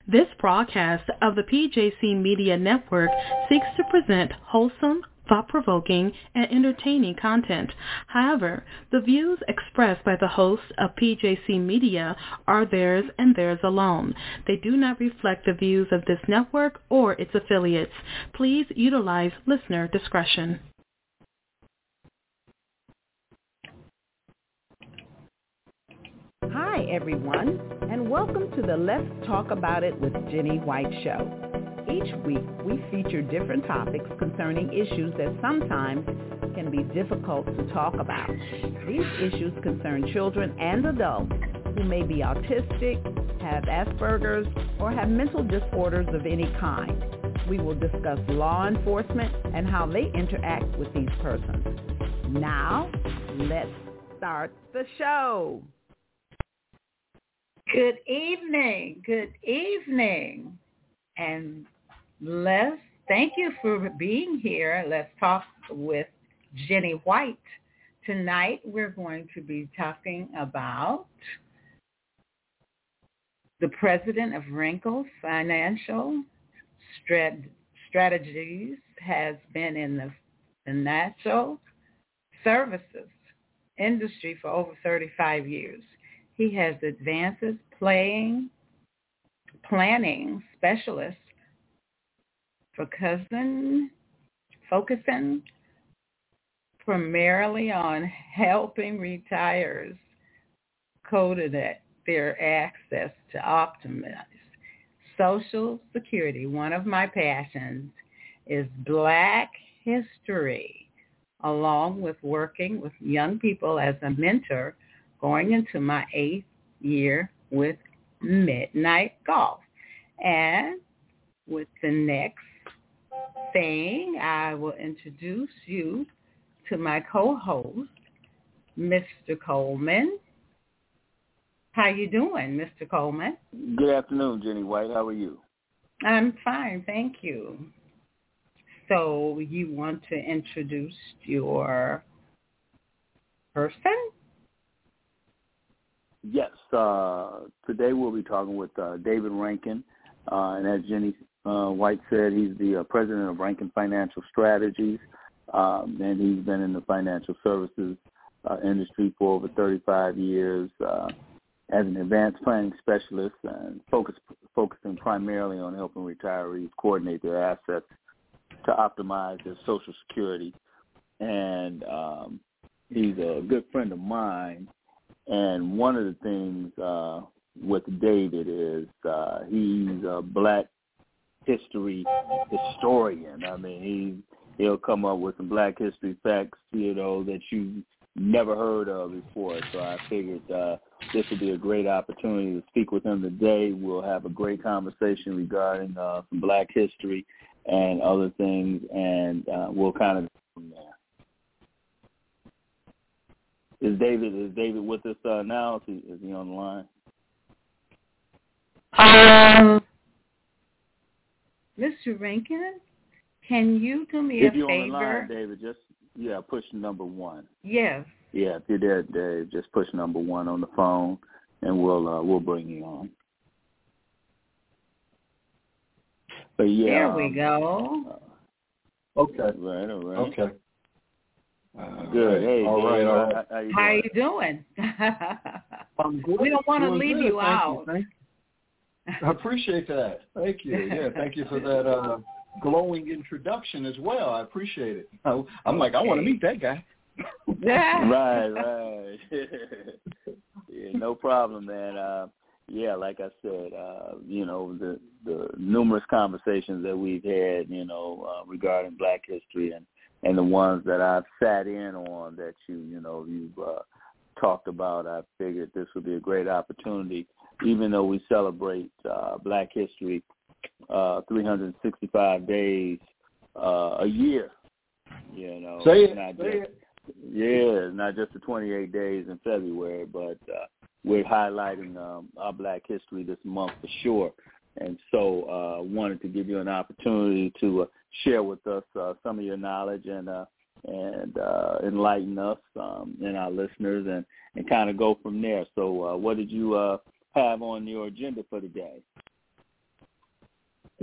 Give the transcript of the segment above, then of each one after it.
This broadcast of the PJC Media Network seeks to present wholesome, thought-provoking, and entertaining content. However, the views expressed by the hosts of PJC Media are theirs and theirs alone. They do not reflect the views of this network or its affiliates. Please utilize listener discretion. Hi, everyone, and welcome to the Let's Talk About It with Jenny White show. Each week, we feature different topics concerning issues that sometimes can be difficult to talk about. These issues concern children and adults who may be autistic, have Asperger's, or have mental disorders of any kind. We will discuss law enforcement and how they interact with these persons. Now, let's start the show. Good evening, and thank you for being here. Let's talk with Jenny White. Tonight we're going to be talking about the president of Wrinkle Financial Strategies has been in the financial services industry for over 35 years. He has advanced planning specialist focusing primarily on helping retirees coordinate their access to optimize Social Security. One of my passions is Black history, along with working with young people as a mentor, going into my 8th year with Midnight Golf. And with the next thing, I will introduce you to my co-host, Mr. Coleman. How you doing, Mr. Coleman? Good afternoon, Jenny White. How are you? I'm fine, thank you. So you want to introduce your person? Yes. Today we'll be talking with David Rankin. And as Jenny White said, he's the president of Rankin Financial Strategies. And he's been in the financial services industry for over 35 years as an advanced planning specialist and focusing primarily on helping retirees coordinate their assets to optimize their Social Security. And he's a good friend of mine. And one of the things with David is he's a Black history historian. I mean, he'll come up with some Black history facts, that you never heard of before. So I figured this would be a great opportunity to speak with him today. We'll have a great conversation regarding some Black history and other things, and we'll kind of go from there. Is David with us now? Is he on the line? Mr. Rankin, can you do me a favor? If you're on the line, David, just push number 1. Yes. Yeah, if you're there, Dave, just push number 1 on the phone, and we'll bring you on. But yeah, there we go. Okay. All right. Okay. Good. Hey, all right. How you doing? I'm good. We don't want to leave you out. Thank you. I appreciate that. Thank you. Yeah, thank you for that glowing introduction as well. I appreciate it. I'm like, I want to meet that guy. Right. Yeah, no problem, man. Like I said, the numerous conversations that we've had, regarding Black history and the ones that I've sat in on that you've talked about, I figured this would be a great opportunity, even though we celebrate Black history 365 days a year. Not just the 28 days in February, but we're highlighting our Black history this month for sure. And so wanted to give you an opportunity to share with us some of your knowledge and enlighten us and our listeners and kind of go from there. So what did you have on your agenda for today?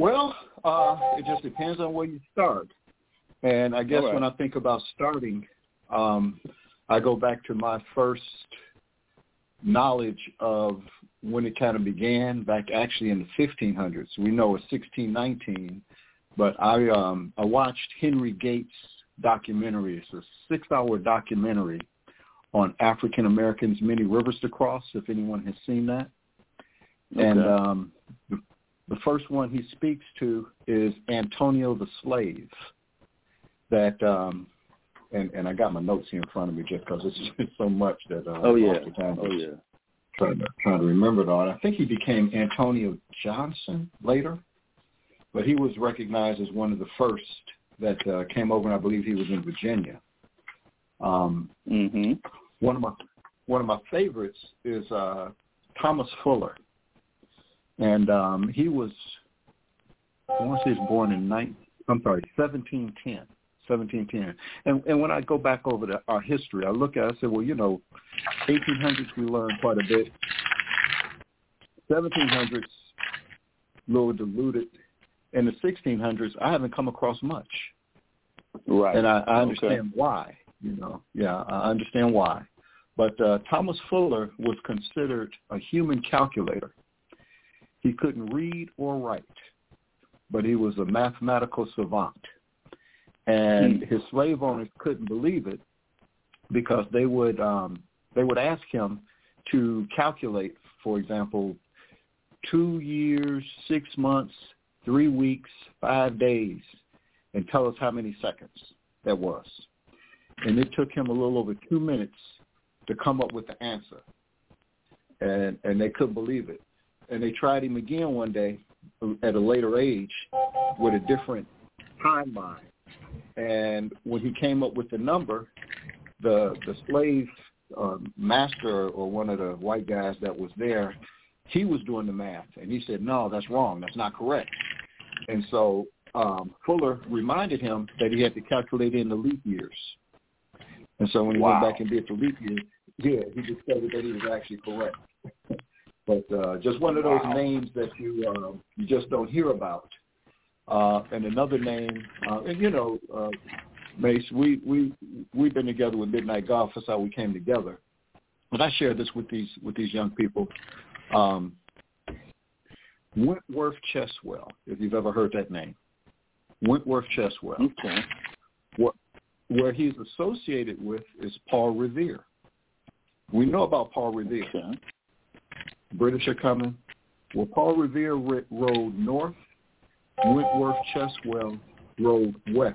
Well, it just depends on where you start. And I guess when I think about starting, I go back to my first knowledge of when it kind of began, back actually in the 1500s. We know it's 1619, but I watched Henry Gates' documentary. It's a 6-hour documentary on African Americans' many rivers to cross, if anyone has seen that. Okay. And the first one he speaks to is Antonio the Slave. That and I got my notes here in front of me just because it's just so much that trying to remember it all. I think he became Antonio Johnson later, but he was recognized as one of the first that came over, and I believe he was in Virginia. One of my favorites is Thomas Fuller, and he was, I want to say he was born in 1710. 1710. And when I go back over our history, I look at it, I say, well, 1800s we learned quite a bit. 1700s, a little diluted. In the 1600s, I haven't come across much. Right. And I understand why, Yeah, I understand why. But Thomas Fuller was considered a human calculator. He couldn't read or write, but he was a mathematical savant. And his slave owners couldn't believe it because they would ask him to calculate, for example, 2 years, 6 months, 3 weeks, 5 days, and tell us how many seconds that was. And it took him a little over 2 minutes to come up with the answer. And they couldn't believe it. And they tried him again one day at a later age with a different timeline. And when he came up with the number, the slave master or one of the white guys that was there, he was doing the math. And he said, no, that's wrong. That's not correct. And so Fuller reminded him that he had to calculate in the leap years. And so when he went back and did the leap year, he discovered that he was actually correct. But just one of those names that you just don't hear about. And another name, Mace, we've been together with Midnight Golf. That's how we came together. But I share this with these young people. Wentworth Cheswell, if you've ever heard that name. Wentworth Cheswell. Okay. Where he's associated with is Paul Revere. We know about Paul Revere. Okay. British are coming. Well, Paul Revere rode north. Wentworth Cheswell rode west,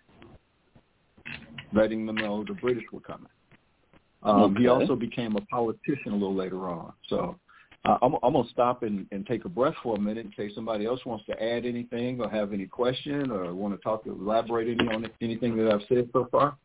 letting them know the British were coming. He also became a politician a little later on. So I'm going to stop and take a breath for a minute in case somebody else wants to add anything or have any question or want to elaborate on anything that I've said so far.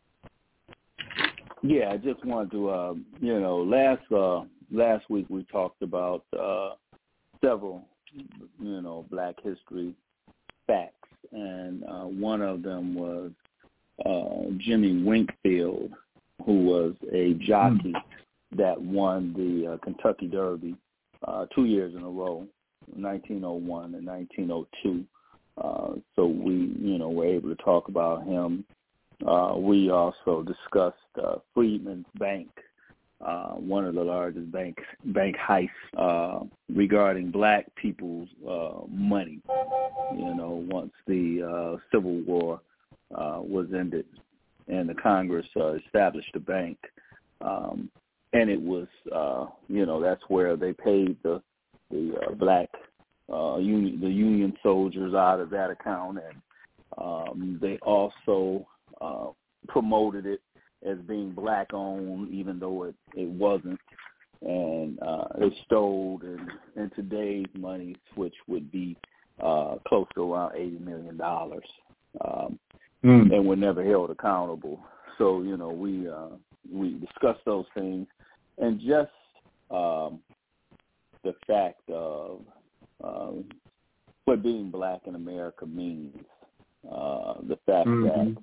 Yeah, I just wanted to, last week we talked about several, Black history facts, and one of them was Jimmy Winkfield, who was a jockey that won the Kentucky Derby 2 years in a row, 1901 and 1902. So we, were able to talk about him. We also discussed Freedmen's Bank, one of the largest bank heists regarding Black people's money. Once the Civil War was ended and the Congress established the bank, and it was, that's where they paid the Black Union soldiers out of that account, and they also promoted it as being Black-owned, even though it wasn't, and it stole in today's money, which would be close to around $80 million, and were never held accountable. So, we discussed those things, and just the fact of what being Black in America means, the fact that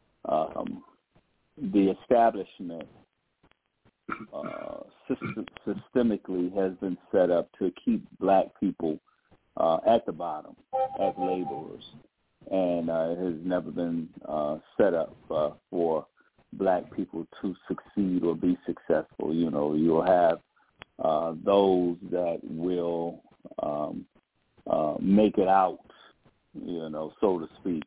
the establishment systemically has been set up to keep Black people at the bottom, as laborers, and it has never been set up for black people to succeed or be successful. You know, you'll have those that will make it out, you know, so to speak.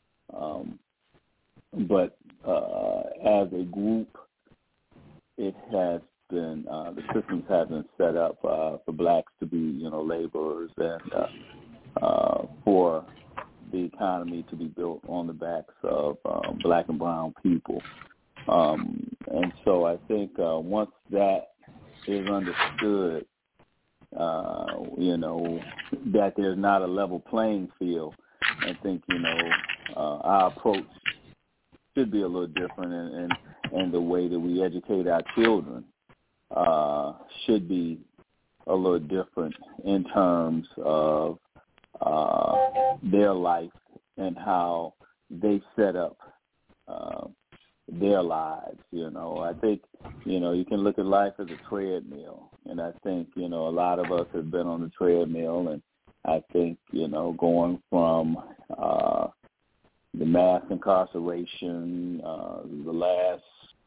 But as a group, it has been, the systems have been set up for blacks to be, you know, laborers and for the economy to be built on the backs of black and brown people. And so I think once that is understood, you know, that there's not a level playing field, I think, you know, our approach should be a little different, and the way that we educate our children should be a little different in terms of their life and how they set up their lives. You know, I think, you know, you can look at life as a treadmill, and I think, you know, a lot of us have been on the treadmill, and I think, you know, going from the mass incarceration, the last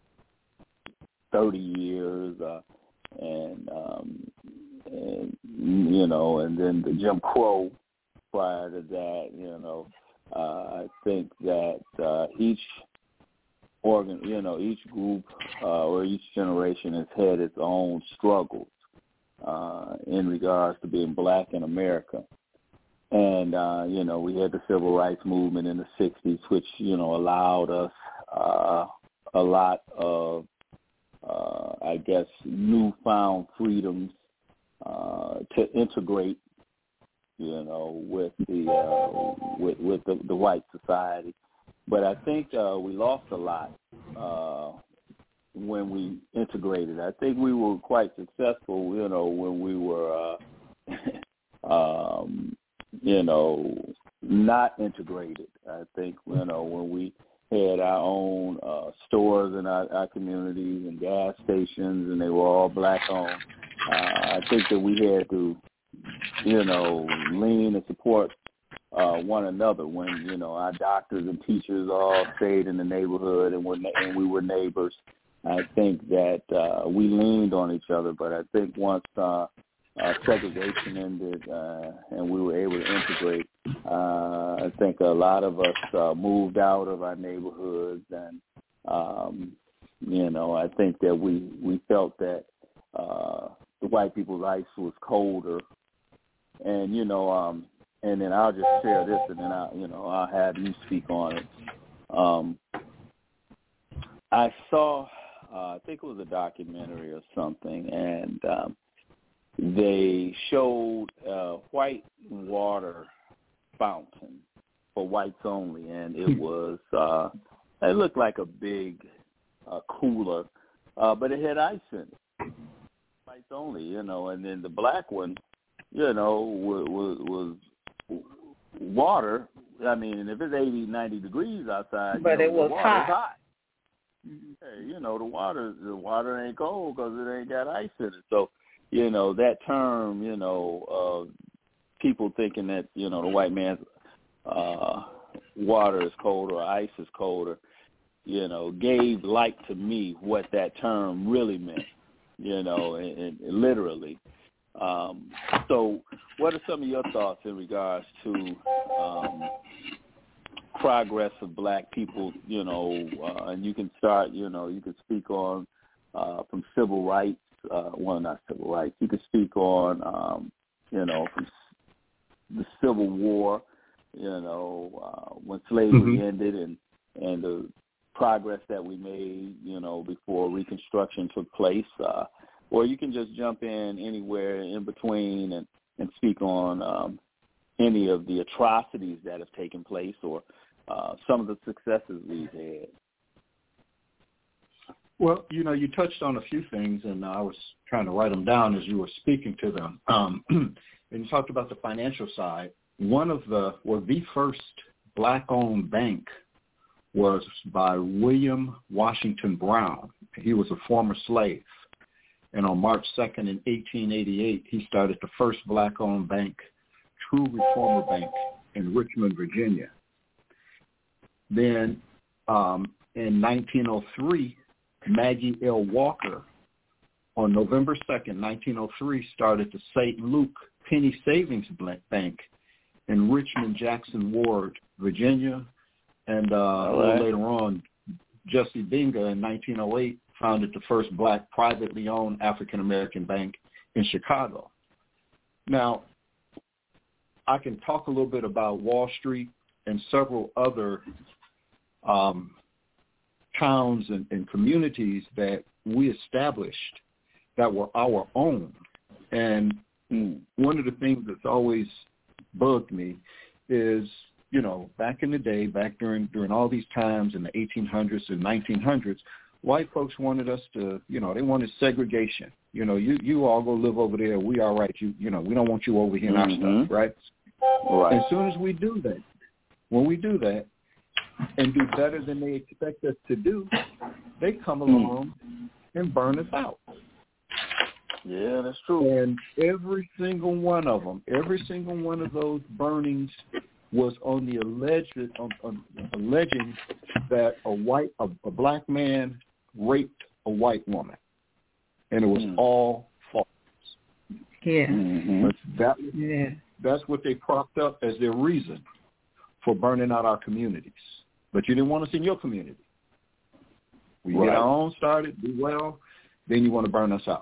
30 years, and you know, and then the Jim Crow prior to that, you know, I think that each each group or each generation has had its own struggles in regards to being black in America. And, you know, we had the civil rights movement in the 60s, which, you know, allowed us a lot of, I guess, newfound freedoms to integrate, you know, with the white society. But I think we lost a lot when we integrated. I think we were quite successful, you know, when we were, you know, not integrated. I think, you know, when we had our own stores in our communities and gas stations, and they were all black-owned, I think that we had to, you know, lean and support one another when, you know, our doctors and teachers all stayed in the neighborhood and we were neighbors. I think that we leaned on each other, but I think once segregation ended and we were able to integrate, I think a lot of us moved out of our neighborhoods, and you know, I think that we felt that the white people's ice was colder, and you know, and then I'll just share this, and then I'll have you speak on it. I saw, I think it was a documentary or something, and they showed a white water fountain for whites only, and it was it looked like a big cooler, but it had ice in it, whites only, you know. And then the black one, you know, was water. I mean, if it's 80, 90 degrees outside, but you know, it was hot. Hey, you know, the water ain't cold because it ain't got ice in it. So, you know, that term, you know, people thinking that, you know, the white man's water is colder or ice is colder, you know, gave light to me what that term really meant, you know, and literally. So what are some of your thoughts in regards to progress of black people, you know, and you can start, you know, you can speak on from civil rights, well, not civil rights, you can speak on, you know, from the Civil War, you know, when slavery ended and the progress that we made, you know, before Reconstruction took place, or you can just jump in anywhere in between and speak on any of the atrocities that have taken place or some of the successes we've had. Well, you know, you touched on a few things, and I was trying to write them down as you were speaking to them. And you talked about the financial side. The first black-owned bank was by William Washington Brown. He was a former slave. And on March 2nd in 1888, he started the first black-owned bank, True Reformer Bank, in Richmond, Virginia. Then in 1903, Maggie L. Walker, on November 2nd, 1903, started the St. Luke Penny Savings Bank in Richmond, Jackson Ward, Virginia. And a little later on, Jesse Binga in 1908 founded the first black privately owned African-American bank in Chicago. Now, I can talk a little bit about Wall Street and several other towns and communities that we established that were our own. And one of the things that's always bugged me is, you know, back in the day, back during all these times in the 1800s and 1900s, white folks wanted us to, you know, they wanted segregation. You know, you all go live over there. We all right. You know, we don't want you over here in our stuff, right? Right. As soon as we do that, when we do that and do better than they expect us to do, they come along and burn us out. Yeah, that's true. And every single one of them, every single one of those burnings was on the alleging that a black man raped a white woman, and it was all false. Yeah. That's what they propped up as their reason for burning out our communities. But you didn't want us in your community. We get our own started, do well, then you want to burn us out.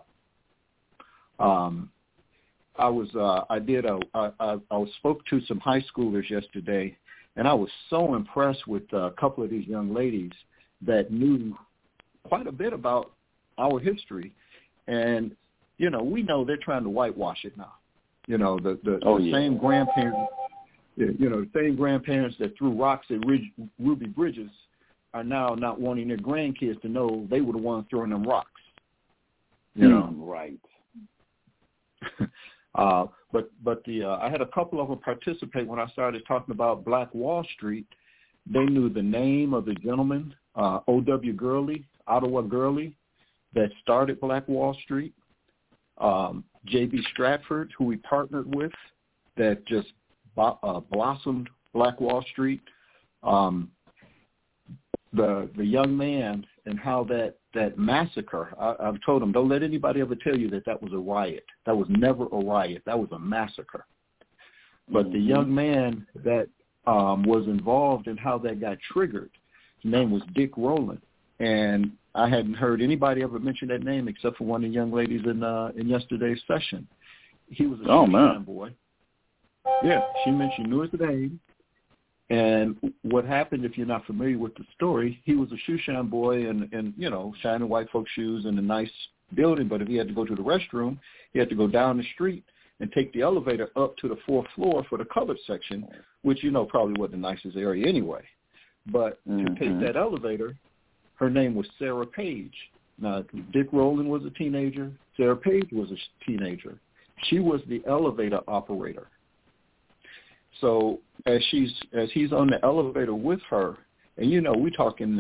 I spoke to some high schoolers yesterday, and I was so impressed with a couple of these young ladies that knew quite a bit about our history. And, you know, we know they're trying to whitewash it now. You know, the same grandparents, you know, the same grandparents that threw rocks at Ruby Bridges are now not wanting their grandkids to know they were the ones throwing them rocks. You know, right. But I had a couple of them participate when I started talking about Black Wall Street. They knew the name of the gentleman, O.W. Gurley, Ottawa Gurley, that started Black Wall Street. J.B. Stratford, who we partnered with, that just blossomed Black Wall Street. The young man and how that massacre, I've told him, don't let anybody ever tell you that was a riot. That was never a riot. That was a massacre. But the young man that was involved in how that got triggered, his name was Dick Rowland. And I hadn't heard anybody ever mention that name except for one of the young ladies in yesterday's session. He was a shoeshine boy. Yeah, she knew his name. And what happened, if you're not familiar with the story, he was a shoeshine boy and you know, shining white folks' shoes in a nice building. But if he had to go to the restroom, he had to go down the street and take the elevator up to the 4th floor for the colored section, which, you know, probably wasn't the nicest area anyway. But to take that elevator, her name was Sarah Page. Now, Dick Rowland was a teenager. Sarah Page was a teenager. She was the elevator operator. So as he's on the elevator with her, and you know, we're talking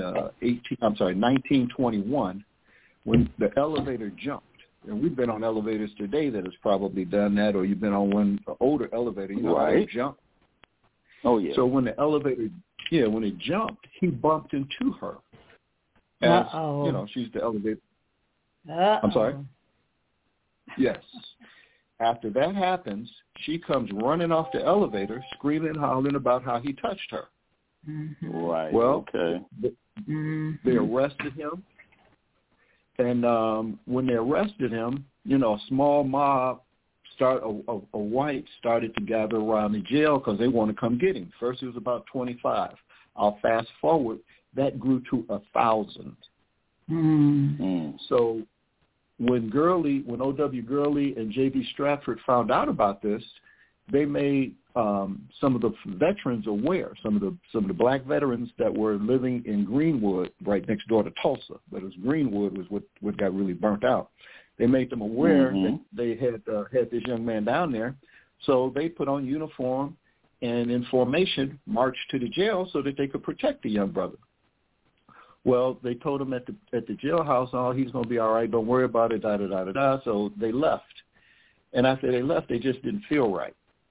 1921, when the elevator jumped. And we've been on elevators today that has probably done that, or you've been on one older elevator, you know, how it jumped. Oh yeah. So when the elevator, when it jumped, he bumped into her. As, you know, she's the elevator. I'm sorry. Yes. After that happens, she comes running off the elevator, screaming and hollering about how he touched her. Right. Well, they arrested him. And when they arrested him, you know, a small mob, a white started to gather around the jail because they want to come get him. First it was about 25. I'll fast forward. That grew to 1,000. So when O.W. Gurley and J.B. Stratford found out about this, they made some of the veterans aware, some of the black veterans that were living in Greenwood, right next door to Tulsa, but it was Greenwood was what got really burnt out. They made them aware that they had this young man down there, so they put on uniform and in formation marched to the jail so that they could protect the young brother. Well, they told him at the jailhouse, oh, he's going to be all right, don't worry about it, da-da-da-da-da, so they left. And after they left, they just didn't feel right.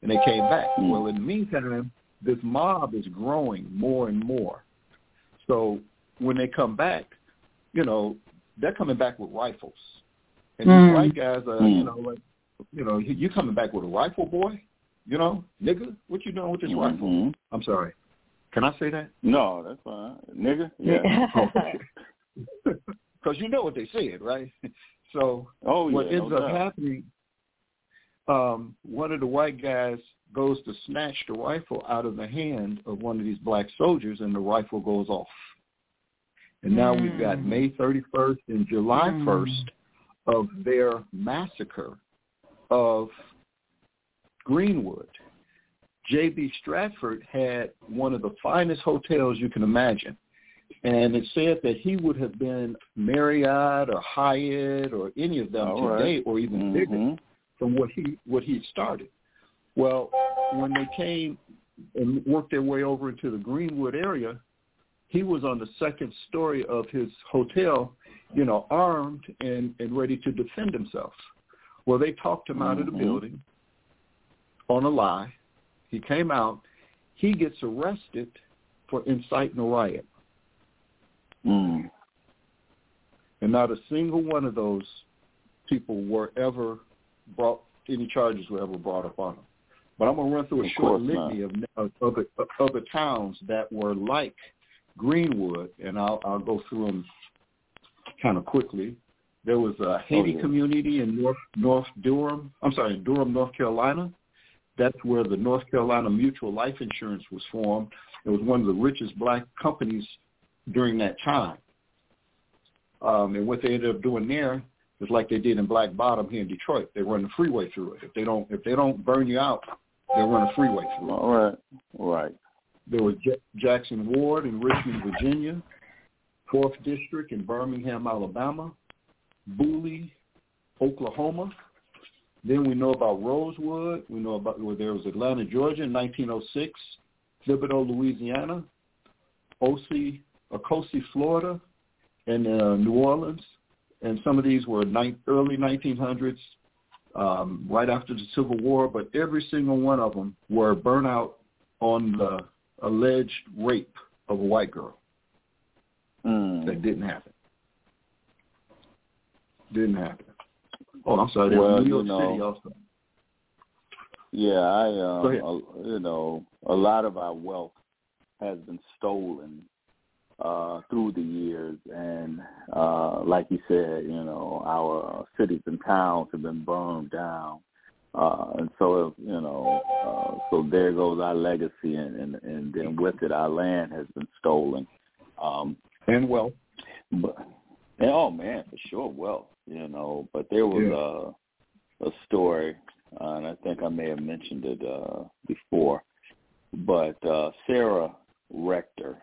and they came back. Well, in the meantime, this mob is growing more and more. So when they come back, they're coming back with rifles. And these white guys are, you coming back with a rifle, boy? Nigga, what you doing with this rifle? I'm sorry. Can I say that? No, that's fine. Nigga? Yeah. Because you know what they said, right? So what ends up happening, one of the white guys goes to snatch the rifle out of the hand of one of these black soldiers, and the rifle goes off. And now we've got May 31st and July 1st of their massacre of Greenwood. J.B. Stratford had one of the finest hotels you can imagine. And it said that he would have been Marriott or Hyatt or any of them today, or even bigger from what he started. Well, when they came and worked their way over into the Greenwood area, he was on the second story of his hotel, armed and ready to defend himself. Well, they talked him out of the building on a lie. He came out. He gets arrested for inciting a riot. And not a single one of those people any charges were ever brought up on him. But I'm going to run through a short litany of other towns that were like Greenwood, and I'll go through them kind of quickly. There was a Haiti community in Durham, North Carolina. That's where the North Carolina Mutual Life Insurance was formed. It was one of the richest black companies during that time. And what they ended up doing there is like they did in Black Bottom here in Detroit. They run the freeway through it. If they don't burn you out, they'll run a freeway through it. All right. There was Jackson Ward in Richmond, Virginia, 4th District in Birmingham, Alabama, Booley, Oklahoma. Then we know about Rosewood. We know about where there was Atlanta, Georgia in 1906, Thibodaux, Louisiana, Ocoee, Florida, and New Orleans. And some of these were early 1900s, right after the Civil War, but every single one of them were burnt out on the alleged rape of a white girl. That didn't happen. Oh, I'm sorry. Well, New York City also. Yeah, a lot of our wealth has been stolen through the years, and like you said, our cities and towns have been burned down, and so so there goes our legacy, and then with it, our land has been stolen, and wealth. Oh man, for sure, wealth. But there was a story, and I think I may have mentioned it before, but Sarah Rector.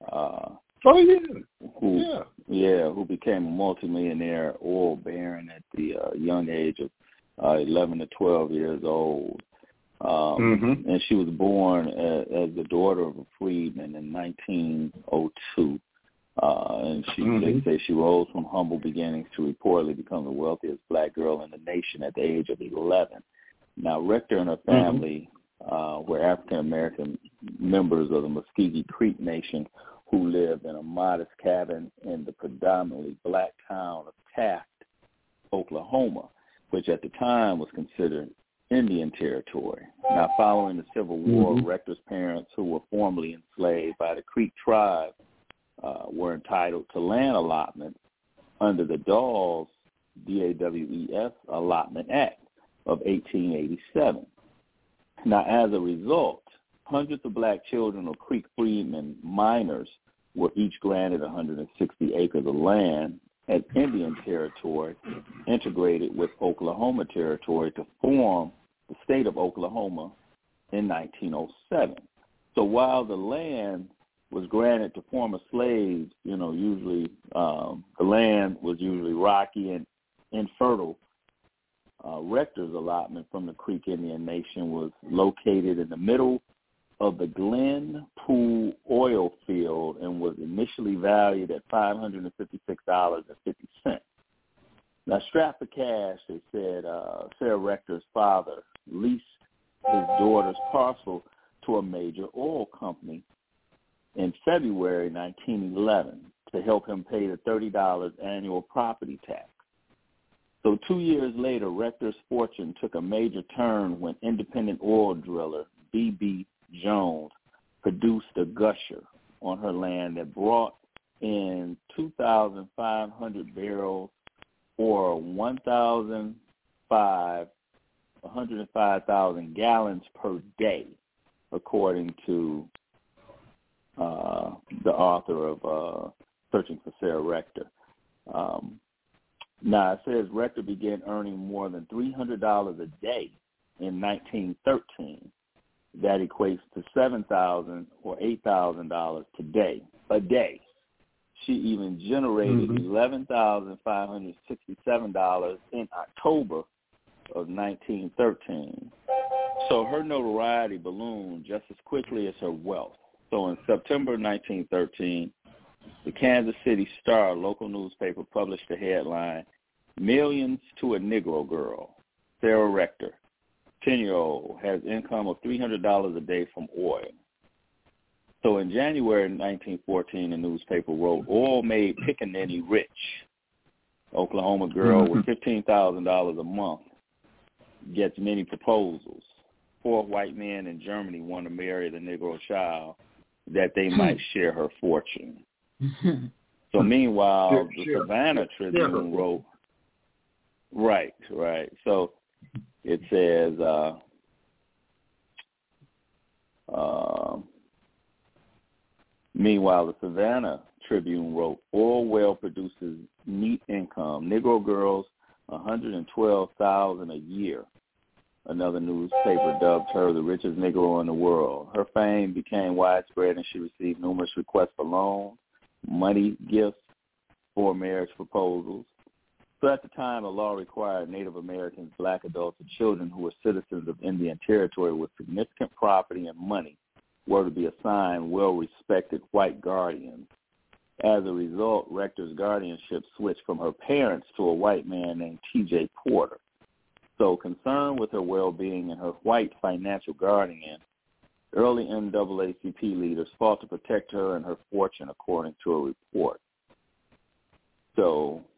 Who became a multimillionaire oil baron at the young age of 11 to 12 years old. And she was born as the daughter of a freedman in 1902. And they say she rose from humble beginnings to reportedly become the wealthiest black girl in the nation at the age of 11. Now, Rector and her family were African-American members of the Muscogee Creek Nation who lived in a modest cabin in the predominantly black town of Taft, Oklahoma, which at the time was considered Indian territory. Now, following the Civil War, Rector's parents, who were formerly enslaved by the Creek tribe, were entitled to land allotment under the Dawes, D-A-W-E-S, Allotment Act of 1887. Now, as a result, hundreds of black children of Creek freedmen miners were each granted 160 acres of land as Indian territory integrated with Oklahoma territory to form the state of Oklahoma in 1907. So while the land was granted to former slaves, usually the land was usually rocky and infertile. Rector's allotment from the Creek Indian Nation was located in the middle of the Glen Pool oil field and was initially valued at $556.50. Now, strapped for cash, they said Sarah Rector's father leased his daughter's parcel to a major oil company in February 1911 to help him pay the $30 annual property tax. So 2 years later, Rector's fortune took a major turn when independent oil driller B.B. Jones produced a gusher on her land that brought in 2,500 barrels or 105,000 gallons per day, according to the author of Searching for Sarah Rector. Now, it says Rector began earning more than $300 a day in 1913. That equates to $7,000 or $8,000 today, a day. She even generated $11,567 in October of 1913. So her notoriety ballooned just as quickly as her wealth. So in September 1913, the Kansas City Star local newspaper published the headline, "Millions to a Negro Girl. Sarah Rector, 10-year-old, has income of $300 a day from oil." So in January 1914, the newspaper wrote, "Oil made Pickaninny rich. Oklahoma girl with $15,000 a month gets many proposals. 4 white men in Germany want to marry the Negro child that they might share her fortune." So meanwhile, the Savannah Tribune wrote, right. So it says, meanwhile, the Savannah Tribune wrote, "Oil well produces neat income. Negro girls, $112,000 a year." Another newspaper dubbed her the richest Negro in the world. Her fame became widespread, and she received numerous requests for loans, money, gifts, for marriage proposals. So at the time, a law required Native Americans, black adults, and children who were citizens of Indian Territory with significant property and money were to be assigned well-respected white guardians. As a result, Rector's guardianship switched from her parents to a white man named T.J. Porter. So concerned with her well-being and her white financial guardian, early NAACP leaders fought to protect her and her fortune, according to a report. So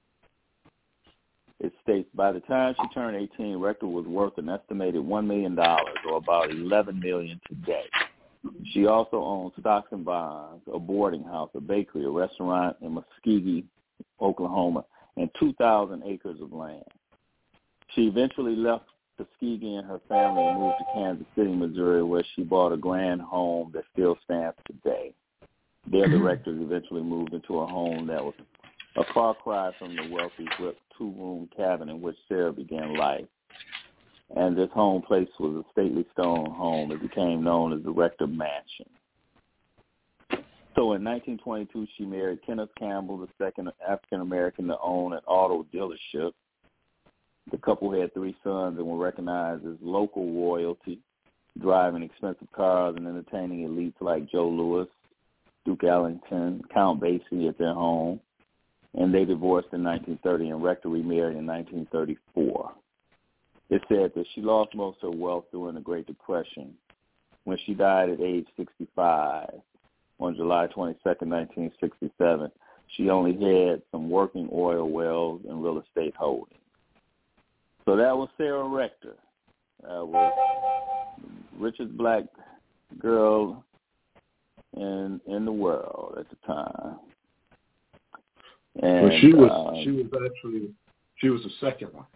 it states, by the time she turned 18, Rector was worth an estimated $1 million, or about $11 million today. She also owned stocks and bonds, a boarding house, a bakery, a restaurant in Muskogee, Oklahoma, and 2,000 acres of land. She eventually left Tuskegee and her family and moved to Kansas City, Missouri, where she bought a grand home that still stands today. There, the Rectors eventually moved into a home that was a far cry from the wealthy brick 2-room cabin in which Sarah began life. And this home place was a stately stone home. It became known as the Rector Mansion. So in 1922, she married Kenneth Campbell, the second African-American to own an auto dealership. The couple had 3 sons and were recognized as local royalty, driving expensive cars and entertaining elites like Joe Louis, Duke Ellington, Count Basie at their home. And they divorced in 1930, and Rector remarried in 1934. It said that she lost most of her wealth during the Great Depression when she died at age 65 on July 22, 1967. She only had some working oil wells and real estate holdings. So that was Sarah Rector. Was the richest black girl in the world at the time. And well, she was the second one.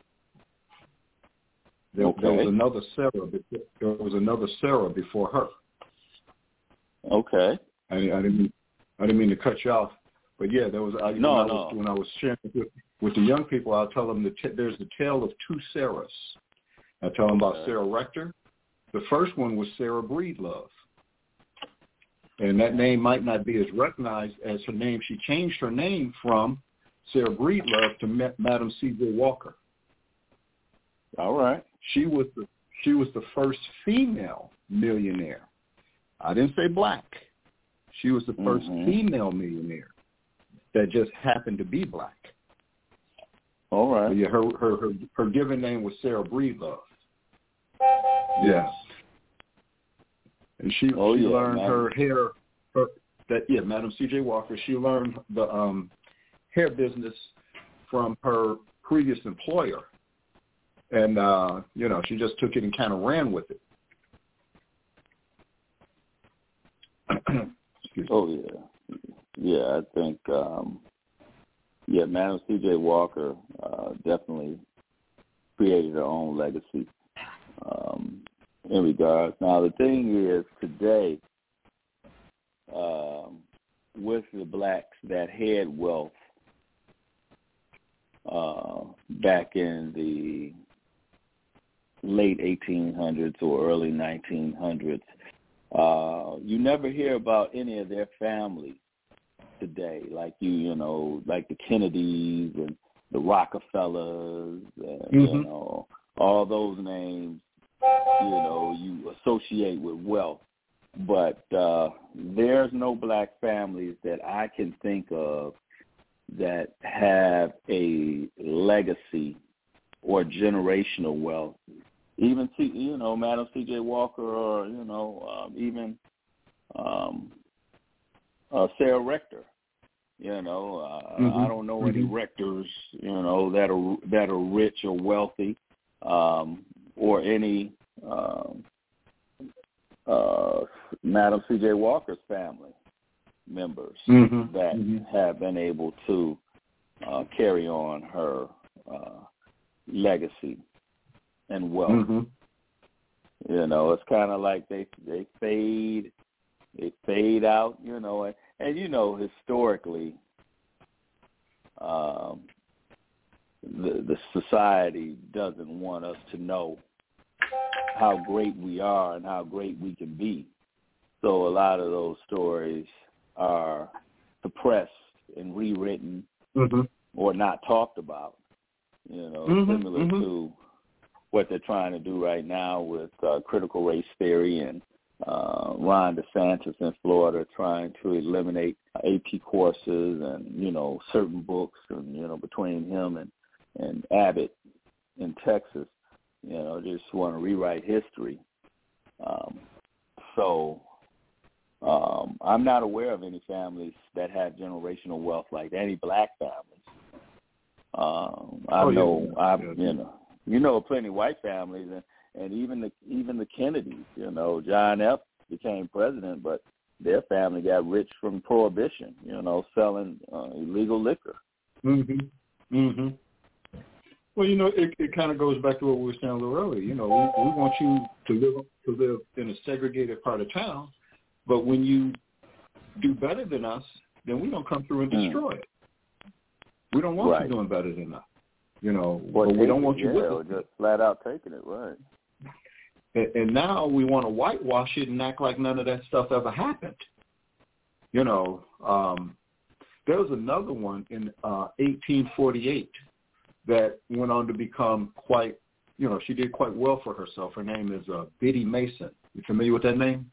There was another Sarah. There was another Sarah before her. Okay. I didn't mean to cut you off, but yeah, there was. When I was sharing with the young people, I'll tell them there's the tale of 2 Sarahs. I tell them about Sarah Rector. The first one was Sarah Breedlove, and that name might not be as recognized as her name. She changed her name from Sarah Breedlove to Madam C.J. Walker. All right. She was the first female millionaire. I didn't say black. She was the first female millionaire that just happened to be black. All right. Yeah, her given name was Sarah Breedlove. Yeah. And she learned her hair. Madam C.J. Walker. She learned the hair business from her previous employer, and she just took it and kind of ran with it. I think Madam C.J. Walker definitely created her own legacy in regards. Now the thing is, today, with the blacks that had wealth back in the late 1800s or early 1900s, you never hear about any of their families today, like like the Kennedys and the Rockefellers, and, all those names, you associate with wealth. But there's no black families that I can think of that have a legacy or generational wealth. Even Madam C.J. Walker, or even Sarah Rector. I don't know any rectors, that are rich or wealthy, or any Madam C.J. Walker's family members that have been able to carry on her legacy and wealth. It's kind of like they fade out, and historically, the society doesn't want us to know how great we are and how great we can be. So a lot of those stories are suppressed and rewritten or not talked about, similar to what they're trying to do right now with critical race theory, and Ron DeSantis in Florida trying to eliminate AP courses and, certain books, and, between him and Abbott in Texas, just want to rewrite history. So I'm not aware of any families that have generational wealth like any black families. I know plenty of white families, and even the Kennedys. John F. became president, but their family got rich from Prohibition. Selling illegal liquor. Well, it kind of goes back to what we were saying a little earlier. We want you to live in a segregated part of town, but when you do better than us, then we don't come through and destroy it. We don't want you doing better than us. But we don't want you with it. Just flat out taking it, right. And now we want to whitewash it and act like none of that stuff ever happened. There was another one in 1848 that went on to become quite, she did quite well for herself. Her name is Biddy Mason. You familiar with that name?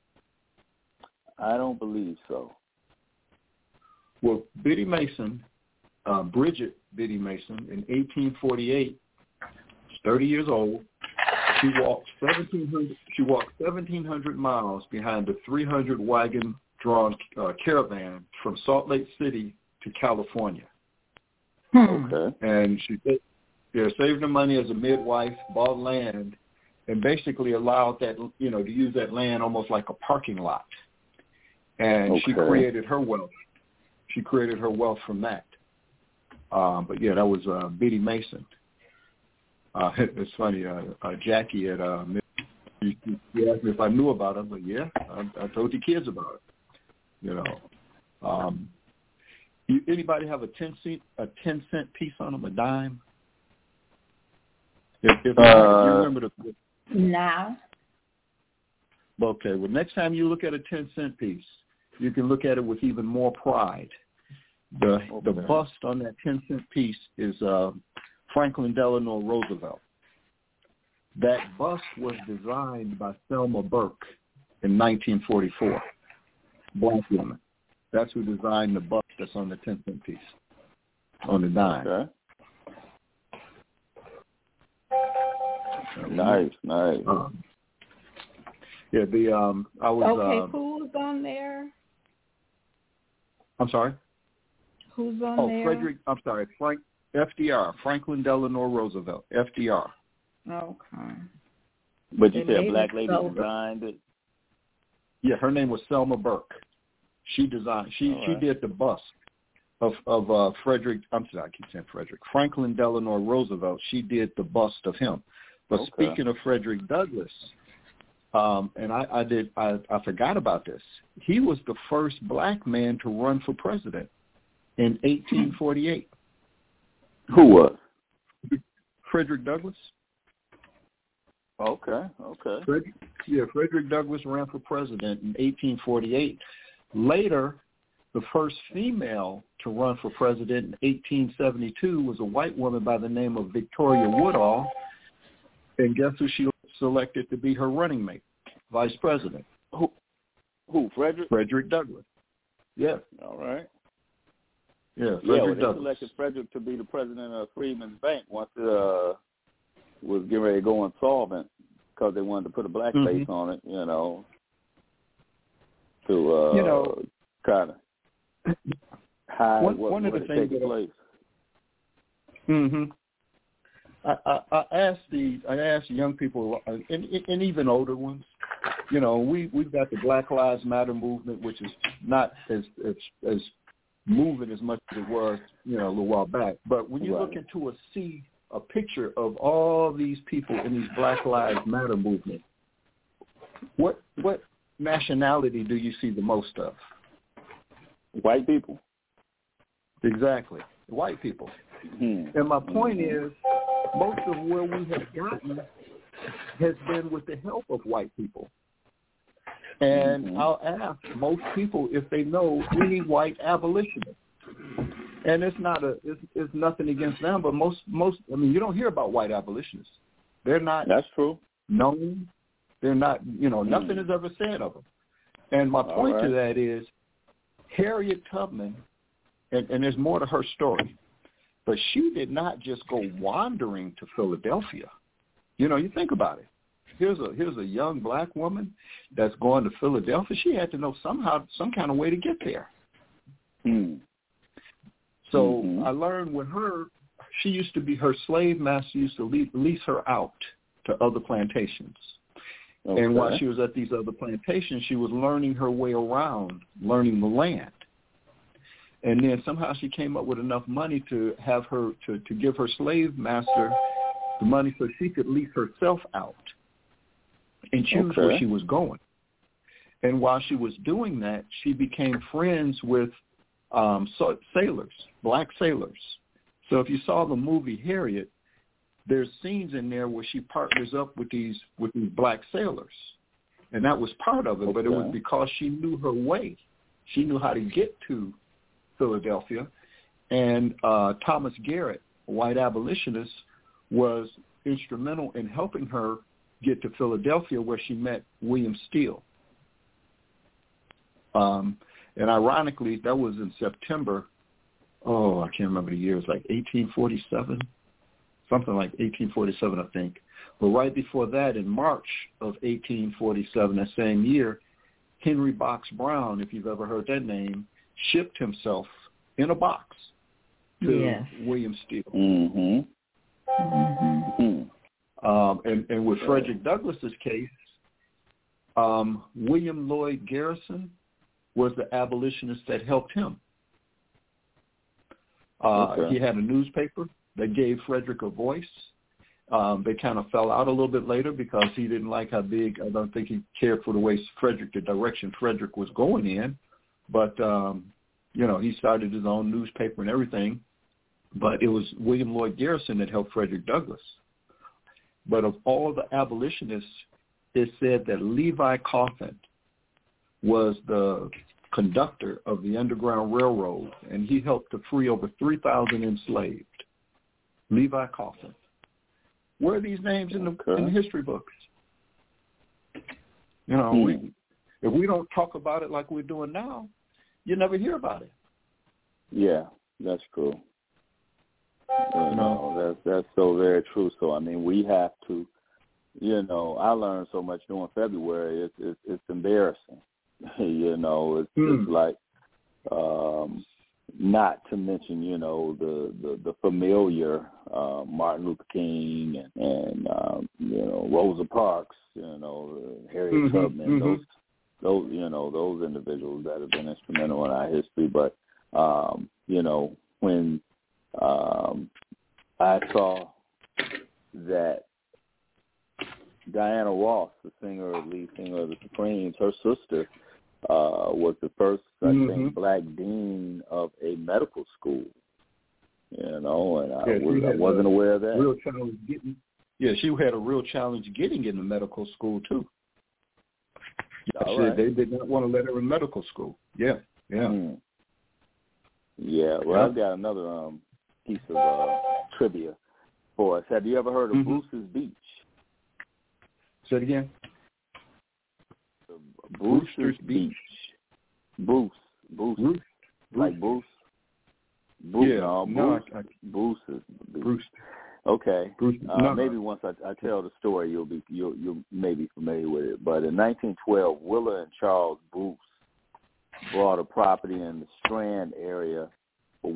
I don't believe so. Well, Biddy Mason, Bridget Biddy Mason, in 1848, she's 30 years old. She walked 1,700 miles behind a 300 wagon drawn caravan from Salt Lake City to California. Okay. And she saved her money as a midwife, bought land, and basically allowed that, to use that land almost like a parking lot. And she created her wealth. She created her wealth from that. But that was Biddy Mason. It's funny. Jackie at she asked me if I knew about it. But I told the kids about it. Anybody have a 10-cent piece on them, a dime? If you remember the. No. Okay. Well, next time you look at a 10-cent piece, you can look at it with even more pride. The bust on that 10-cent piece is Franklin Delano Roosevelt. That bust was designed by Thelma Burke in 1944. Black woman. That's who designed the bust that's on the 10-cent piece, on the dime. Okay. Nice. Yeah, I was. Okay, who was on there? I'm sorry. Who's on there? FDR, Franklin Delano Roosevelt, FDR. Okay. But you said a black lady designed it? Yeah, her name was Selma Burke. She designed. She did the bust of Frederick. I'm sorry, I keep saying Frederick. Franklin Delano Roosevelt. She did the bust of him. But speaking of Frederick Douglass, and I forgot about this. He was the first black man to run for president in 1848. Who was? Frederick Douglass. Okay. Frederick Douglass ran for president in 1848. Later, the first female to run for president in 1872 was a white woman by the name of Victoria Woodall. And guess who she selected to be her running mate, vice president? Who? Frederick? Frederick Douglass. Yeah. All right. Yeah, Frederick Douglass. They selected Frederick to be the president of Freedmen's Bank once it was getting ready to go insolvent because they wanted to put a black face on it, to kind of hide what had taken place. Mm-hmm. I asked young people and even older ones. We've got the Black Lives Matter movement, which is not as moving as much as it was, a little while back. But when you look into see a picture of all these people in these Black Lives Matter movement, what nationality do you see the most of? White people. Exactly, white people. Mm-hmm. And my point is, most of where we have gotten has been with the help of white people. And I'll ask most people if they know any white abolitionists. And it's nothing against them, but most you don't hear about white abolitionists. They're not. That's true. Known. They're not. Nothing is ever said of them. And my point to that is, Harriet Tubman, and there's more to her story, but she did not just go wandering to Philadelphia. You think about it. Here's a young black woman that's going to Philadelphia. She had to know some kind of way to get there. So I learned with her, her slave master used to lease her out to other plantations. Okay. And while she was at these other plantations, she was learning her way around, learning the land. And then somehow she came up with enough money to have her to give her slave master the money so she could lease herself out and choose where she was going. And while she was doing that, she became friends with sailors, black sailors. So if you saw the movie Harriet, there's scenes in there where she partners up with these black sailors. And that was part of it, but it was because she knew her way. She knew how to get to Philadelphia. And Thomas Garrett, a white abolitionist, was instrumental in helping her get to Philadelphia, where she met William Steele. And ironically, that was in September. I can't remember the year. It was like 1847, something like 1847, I think. But right before that, in March of 1847, that same year, Henry Box Brown, if you've ever heard that name, shipped himself in a box to William Steele. Mm-hmm. Mm-hmm. And with Frederick Douglass's case, William Lloyd Garrison was the abolitionist that helped him. He had a newspaper that gave Frederick a voice. They kind of fell out a little bit later because he didn't like how big. I don't think he cared for the direction Frederick was going in. But he started his own newspaper and everything. But it was William Lloyd Garrison that helped Frederick Douglass. But of all the abolitionists, it said that Levi Coffin was the conductor of the Underground Railroad, and he helped to free over 3,000 enslaved. Levi Coffin. Where are these names in the history books? If we don't talk about it like we're doing now, you never hear about it. Yeah, that's true. That's so very true. So, we have to you know, I learned so much during February. It's embarrassing. You know, it's just like, not to mention, you know, the familiar Martin Luther King and you know, Rosa Parks, you know, Harriet Tubman, those you know, those individuals that have been instrumental in our history. But you know, when I saw that Diana Ross, the lead singer of the Supremes, her sister was the first, I think, black dean of a medical school. You know, and I wasn't aware of that. Real challenge getting, she had a real challenge getting into medical school too. They did not want to let her in medical school. Yeah. Well, I've got another piece of trivia for us. Have you ever heard of Bruce's Beach? Say it again. Brewster's Beach. Bruce. Like Bruce? Bruce's Beach. Bruce. Okay. Bruce. Maybe once I tell the story, you'll maybe familiar with it. But in 1912, Willa and Charles Bruce bought a property in the Strand area for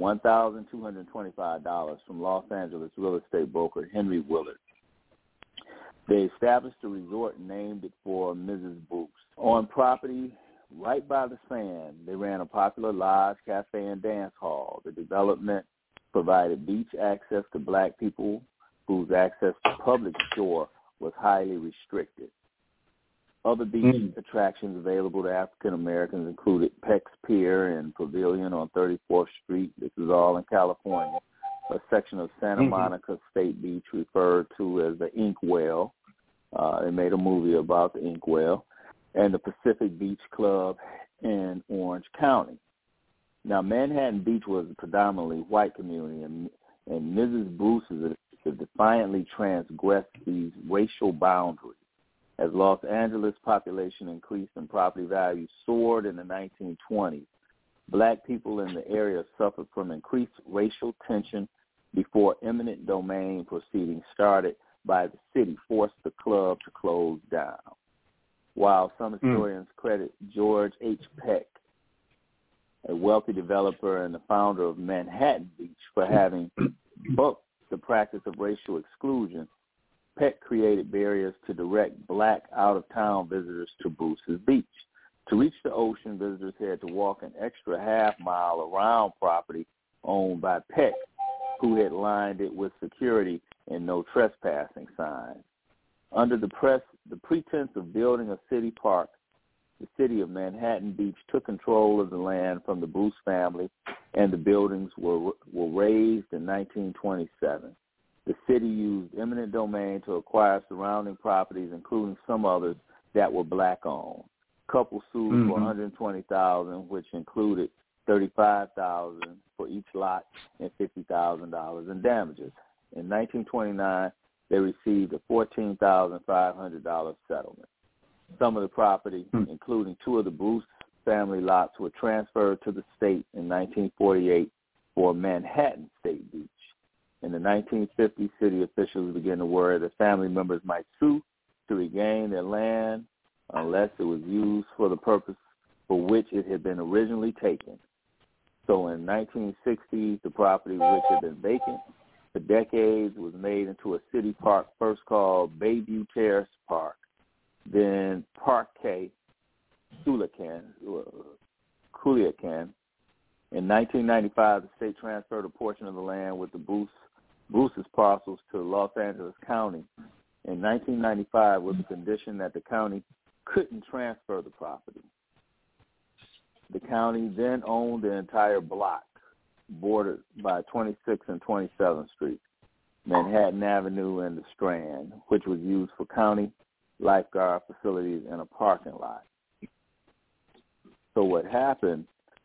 $1,225 from Los Angeles real estate broker Henry Willard. They established a resort and named it for Mrs. Bruce. On property right by the sand, they ran a popular lodge, cafe, and dance hall. The development provided beach access to black people whose access to public shore was highly restricted. Other beach attractions available to African Americans included Peck's Pier and Pavilion on 34th Street. This is all in California. A section of Santa Monica State Beach referred to as the Ink Well. They made a movie about the Ink Well. And the Pacific Beach Club in Orange County. Now, Manhattan Beach was a predominantly white community, and Mrs. Bruce defiantly transgressed these racial boundaries. As Los Angeles population increased and property values soared in the 1920s, black people in the area suffered from increased racial tension before eminent domain proceedings started by the city forced the club to close down. While some historians credit George H. Peck, a wealthy developer and the founder of Manhattan Beach, for having bucked the practice of racial exclusion, Peck created barriers to direct black out-of-town visitors to Bruce's Beach. To reach the ocean, visitors had to walk an extra half-mile around property owned by Peck, who had lined it with security and no trespassing signs. Under the pretense of building a city park, the city of Manhattan Beach took control of the land from the Bruce family, and the buildings were razed in 1927. The city used eminent domain to acquire surrounding properties, including some others that were black-owned. Couple sued for $120,000, which included $35,000 for each lot and $50,000 in damages. In 1929, they received a $14,500 settlement. Some of the property, including two of the Bruce family lots, were transferred to the state in 1948 for Manhattan State Beach. In the 1950s, city officials began to worry that family members might sue to regain their land unless it was used for the purpose for which it had been originally taken. So in 1960s, the property, which had been vacant for decades, was made into a city park, first called Bayview Terrace Park, then Parque Culiacan. In 1995, the state transferred a portion of the land with the Bruce's parcels to Los Angeles County in 1995 with the condition that the county couldn't transfer the property. The county then owned the entire block, bordered by 26th and 27th Street, Manhattan Avenue, and the Strand, which was used for county lifeguard facilities and a parking lot. So what happened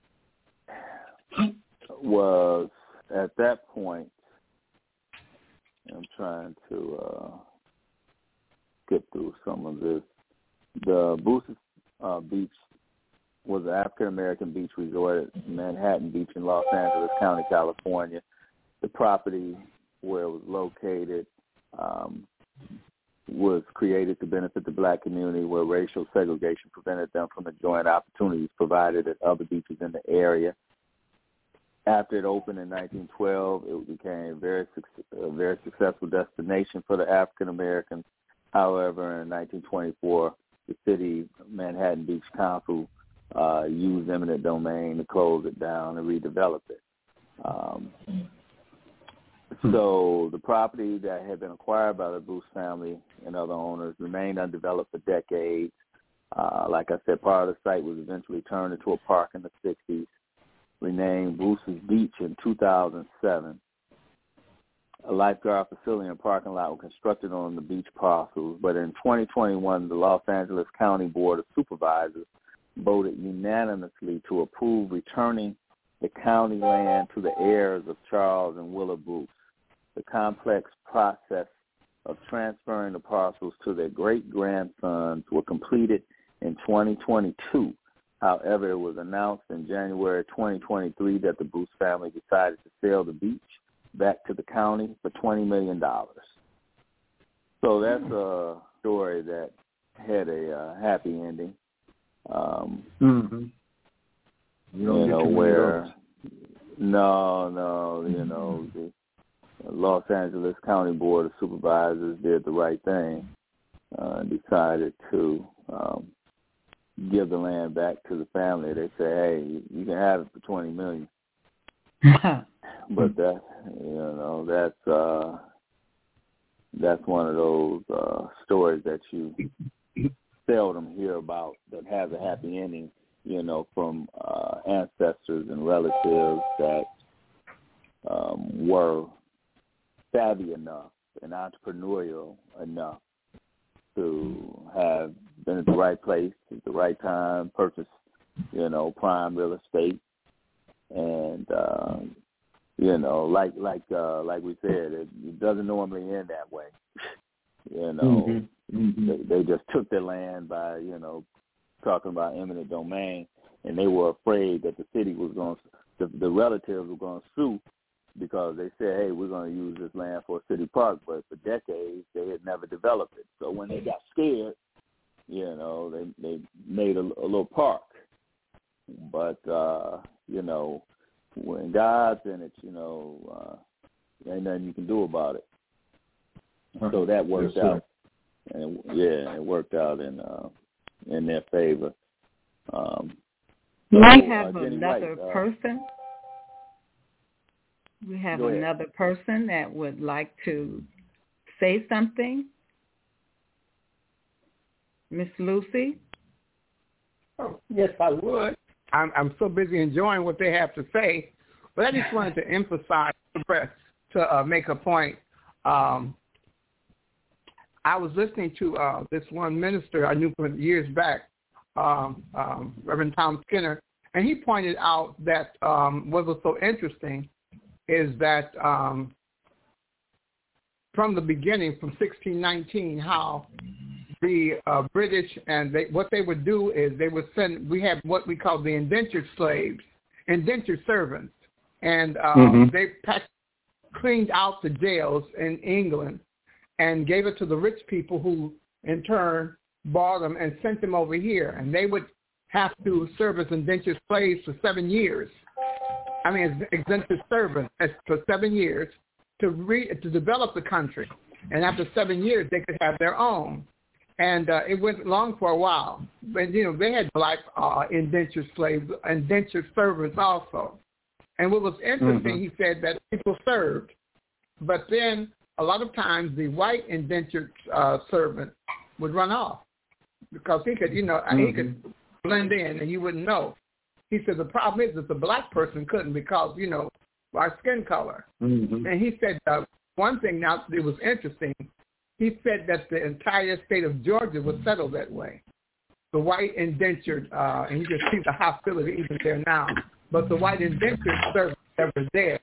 was, at that point, I'm trying to skip through some of this. The Bruce's Beach was an African-American beach resort at Manhattan Beach in Los Angeles County, California. The property where it was located was created to benefit the black community, where racial segregation prevented them from enjoying opportunities provided at other beaches in the area. After it opened in 1912, it became a very successful destination for the African Americans. However, in 1924, the city Manhattan Beach Council used eminent domain to close it down and redevelop it. So the property that had been acquired by the Bruce family and other owners remained undeveloped for decades. Like I said, part of the site was eventually turned into a park in the 60s, renamed Bruce's Beach in 2007. A lifeguard facility and parking lot were constructed on the beach parcels, but in 2021, the Los Angeles County Board of Supervisors voted unanimously to approve returning the county land to the heirs of Charles and Willa Bruce. The complex process of transferring the parcels to their great-grandsons were completed in 2022. However, it was announced in January 2023 that the Bruce family decided to sell the beach back to the county for $20 million. So that's a story that had a happy ending. The Los Angeles County Board of Supervisors did the right thing, decided to give the land back to the family. They say, hey, you can have it for $20 million. But that's one of those stories that you seldom hear about that has a happy ending, from ancestors and relatives that were savvy enough and entrepreneurial enough to have been at the right place at the right time, purchase, prime real estate, and like we said, it doesn't normally end that way. They just took their land by, talking about eminent domain, and they were afraid that the city was going to, the relatives were going to sue because they said, hey, we're going to use this land for a city park, but for decades they had never developed it. So when they got scared, they made a little park. But, when God's in it, ain't nothing you can do about it. So that worked out. And it worked out in their favor. We have another person. We have another person that would like to say something. Miss Lucy? Oh, yes, I would. I'm so busy enjoying what they have to say, but I just wanted to emphasize, to make a point. I was listening to this one minister I knew from years back, Reverend Tom Skinner, and he pointed out that what was so interesting is that from the beginning, from 1619, how the British and what they would do is they would send. We have what we call the indentured slaves, indentured servants, and they cleaned out the jails in England and gave it to the rich people, who in turn bought them and sent them over here, and they would have to serve as indentured slaves for 7 years. I mean, as indentured servants for 7 years to develop the country, and after 7 years they could have their own. And it went along for a while. But, they had black indentured slaves, indentured servants also. And what was interesting, he said that people served. But then a lot of times the white indentured servant would run off because he could, he could blend in and you wouldn't know. He said the problem is that the black person couldn't because, our skin color. And he said one thing now, it was interesting. He said that the entire state of Georgia was settled that way. The white indentured, and you can see the hostility even there now, but the white indentured servants that were there,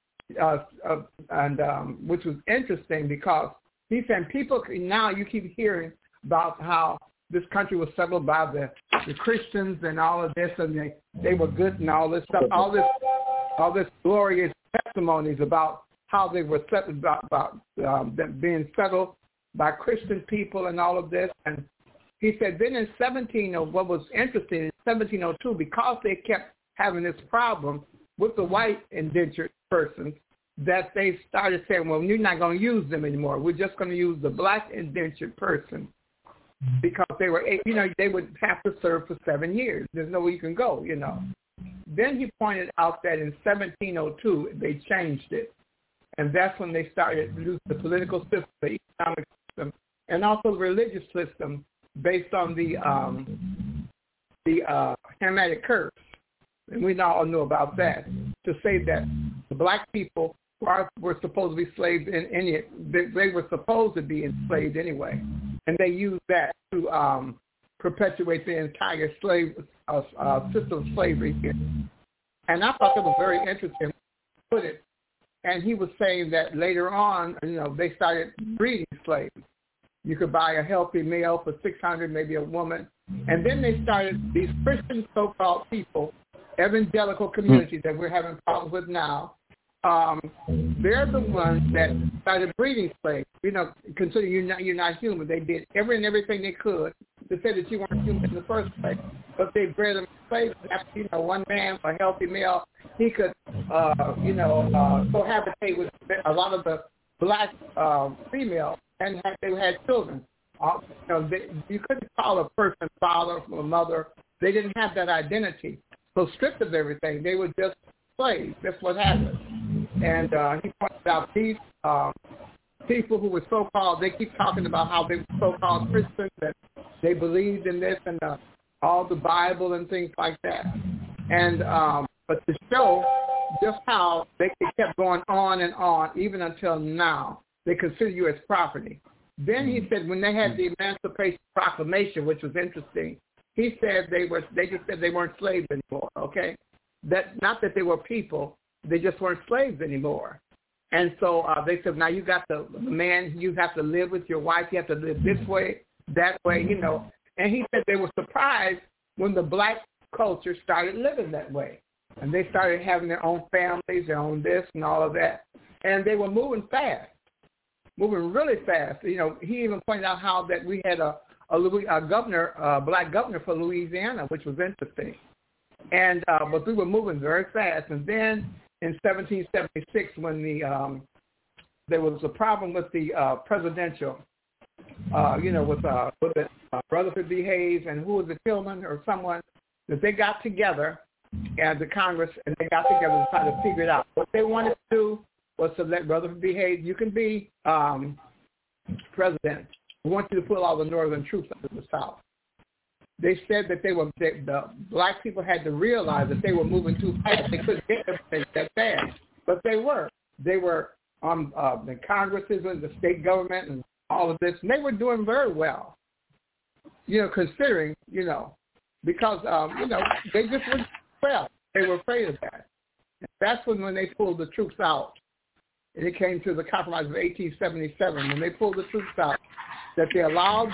which was interesting because he said people, now you keep hearing about how this country was settled by the Christians and all of this, and they were good and all this stuff, all this glorious testimonies about how they were settled, about them being settled by Christian people and all of this. And he said then in what was interesting in 1702, because they kept having this problem with the white indentured persons, that they started saying, well, you're not going to use them anymore. We're just going to use the black indentured person, because they were, they would have to serve for 7 years. There's no way you can go, Then he pointed out that in 1702, they changed it. And that's when they started to use the political system, the economic system, and also the religious system based on the Hamitic curse. And we all know about that, to say that the black people were supposed to be slaves they were supposed to be enslaved anyway. And they used that to perpetuate the entire system of slavery here. And I thought that was very interesting. Put it, and he was saying that later on, they started breeding slaves. You could buy a healthy male for $600, maybe a woman, and then they started these Christian so-called people, evangelical communities that we're having problems with now. They're the ones that started breeding slaves. Consider you're not human. They did everything they could to say that you weren't human in the first place. But they bred them slaves. After, one man, a healthy male, he could, cohabitate with a lot of the black females, and they had children. You couldn't call a person father or mother. They didn't have that identity. So stripped of everything, they were just slaves. That's what happened. And he pointed out these people who were so-called, they keep talking about how they were so-called Christians, that they believed in this and all the Bible and things like that. And but to show just how they kept going on and on, even until now, they consider you as property. Then he said when they had the Emancipation Proclamation, which was interesting, he said they just said they weren't slaves anymore, okay? That not that they were people, they just weren't slaves anymore. And so they said, now you got the man, you have to live with your wife, you have to live this way, that way, And he said they were surprised when the black culture started living that way. And they started having their own families, their own this and all of that. And they were moving fast, moving really fast. He even pointed out how that we had a black governor for Louisiana, which was interesting. And but we were moving very fast. And then in 1776, when there was a problem with the presidential, with Rutherford B. Hayes and who was it, Tillman or someone, that they got together and the Congress, and they got together to try to figure it out. What they wanted to do was to let Rutherford B. Hayes, you can be president. We want you to pull all the northern troops out of the South. They said that the black people had to realize that they were moving too fast. They couldn't get everything that fast, but they were. They were on the Congresses and the state government and all of this, and they were doing very well. Considering, because they just were well. They were afraid of that. And that's when they pulled the troops out. And it came to the Compromise of 1877 when they pulled the troops out, that they allowed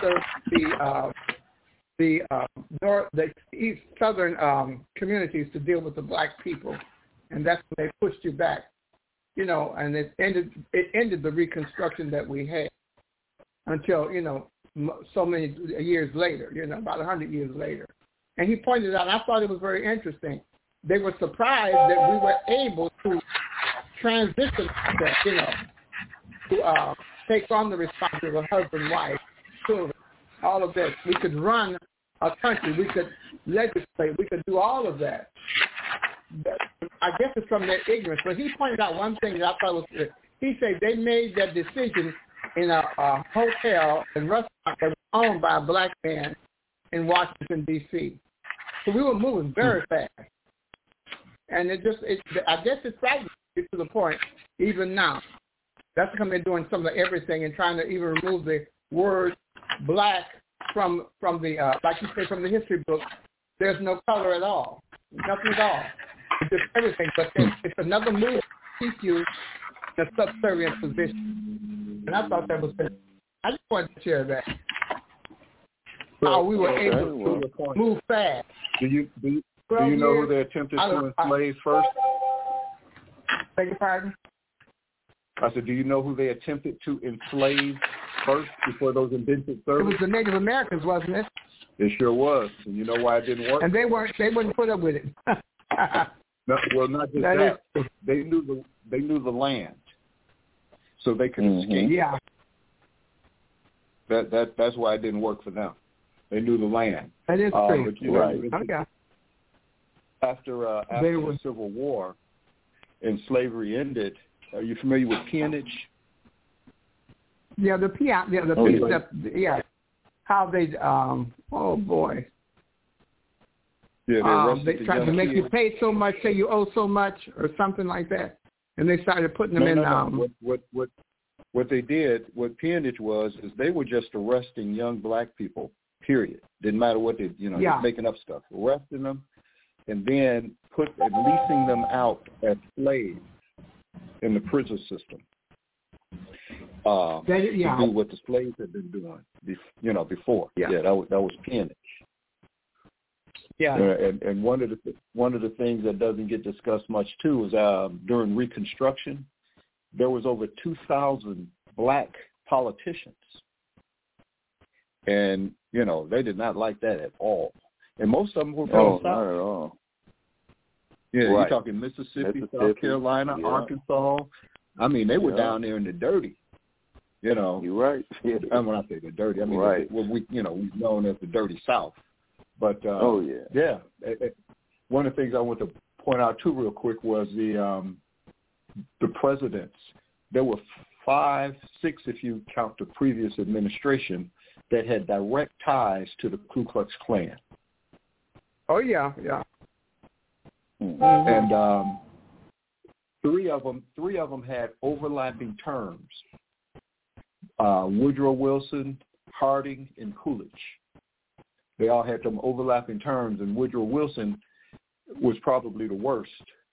the east southern communities to deal with the black people, and that's when they pushed you back, and it ended the Reconstruction that we had until so many years later, about 100 years later. And he pointed out, and I thought it was very interesting. They were surprised that we were able to transition that, to take on the responsibility of husband, wife, children, all of this. We could run a country. We could legislate. We could do all of that. I guess it's from their ignorance. But he pointed out one thing that I thought was good. He said they made that decision in a hotel and restaurant that was owned by a black man in Washington, D.C. So we were moving very fast. And I guess it's fragmented to the point, even now. That's because they're doing some of everything and trying to even remove the word black from the, like you say, from the history book. There's no color at all. Nothing at all. It's just everything. But it's another move to keep you in a subservient position. And I thought that was good. I just wanted to share that. How we were able to move fast. Do you know who they attempted to enslave first? Beg your pardon? I said, do you know who they attempted to enslave first before those indentured servants? It was the Native Americans, wasn't it? It sure was. And you know why it didn't work? And they wouldn't put up with it. No, well, not just that. They knew the land, so they could escape. Yeah. That's why it didn't work for them. They knew the land. That is true. But, you know, right. Okay. After the Civil War and slavery ended, are you familiar with peonage? Yeah, how they oh boy. Yeah, they tried to make you pay so much, say you owe so much, or something like that, and they started putting them in. No. What they did, what peonage was, is they were just arresting young black people. Period. Didn't matter what they, just making up stuff, arresting them, and then leasing them out as slaves in the prison system. To do what the slaves had been doing, before. Yeah, that was peonage. Yeah. And one of the things that doesn't get discussed much too is during Reconstruction, there was over 2,000 black politicians, and they did not like that at all. And most of them were from South. Not at all. Yeah, right. You're talking Mississippi, South Carolina, Arkansas. I mean, they were down there in the dirty. You're right. And when I say the dirty, I mean we've known as the dirty South. But one of the things I want to point out too, real quick, was the presidents. There were 5, 6, if you count the previous administration, that had direct ties to the Ku Klux Klan. Oh yeah. And three of them had overlapping terms. Woodrow Wilson, Harding, and Coolidge. They all had some overlapping terms, and Woodrow Wilson was probably the worst.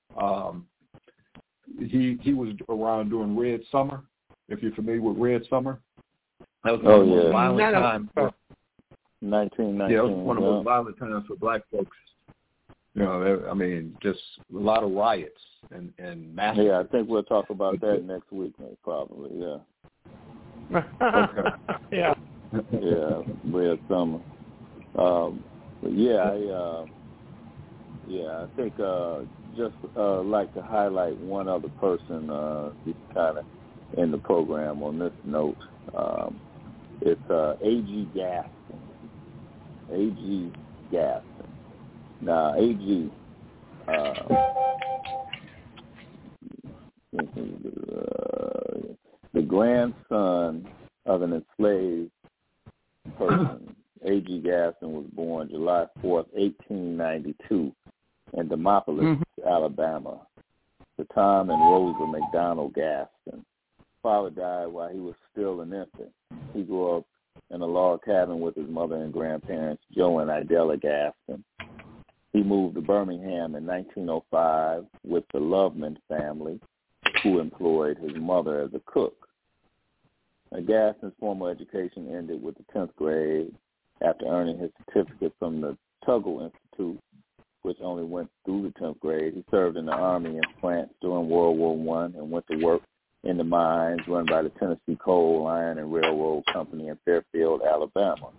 He was around during Red Summer, if you're familiar with Red Summer. That was one of the most violent times. 1919. Yeah, it was one of the most violent times for black folks. Just a lot of riots and massacres. Yeah, I think we'll talk about that next week, probably. Yeah. Okay. Yeah. Yeah, Red Summer. I think just like to highlight one other person who's kind of in the program on this note. It's A.G. Gaston. A.G. Gaston. Now, A.G. The grandson of an enslaved person, A.G. Gaston, was born July 4th, 1892, in Demopolis, Alabama, to Tom and Rosa McDonald Gaston. Father died while he was still an infant. He grew up in a log cabin with his mother and grandparents, Joe and Idella Gaston. He moved to Birmingham in 1905 with the Loveman family, who employed his mother as a cook. Gaston's formal education ended with the 10th grade after earning his certificate from the Tuggle Institute, which only went through the 10th grade. He served in the Army in France during World War I and went to work in the mines run by the Tennessee Coal, Iron, and Railroad Company in Fairfield, Alabama.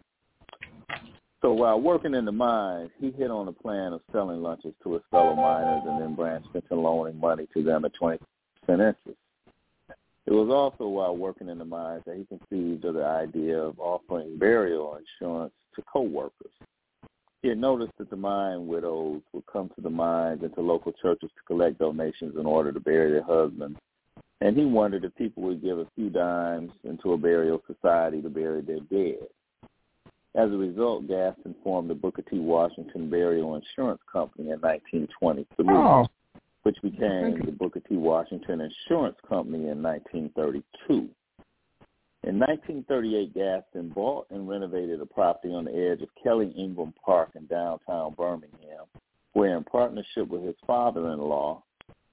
So while working in the mines, he hit on a plan of selling lunches to his fellow miners and then branched into loaning money to them at 20% interest. It was also while working in the mines that he conceived of the idea of offering burial insurance to co-workers. He had noticed that the mine widows would come to the mines and to local churches to collect donations in order to bury their husbands, and he wondered if people would give a few dimes into a burial society to bury their dead. As a result, Gaston formed the Booker T. Washington Burial Insurance Company in 1923, which became the Booker T. Washington Insurance Company in 1932. In 1938, Gaston bought and renovated a property on the edge of Kelly Ingram Park in downtown Birmingham, where in partnership with his father-in-law,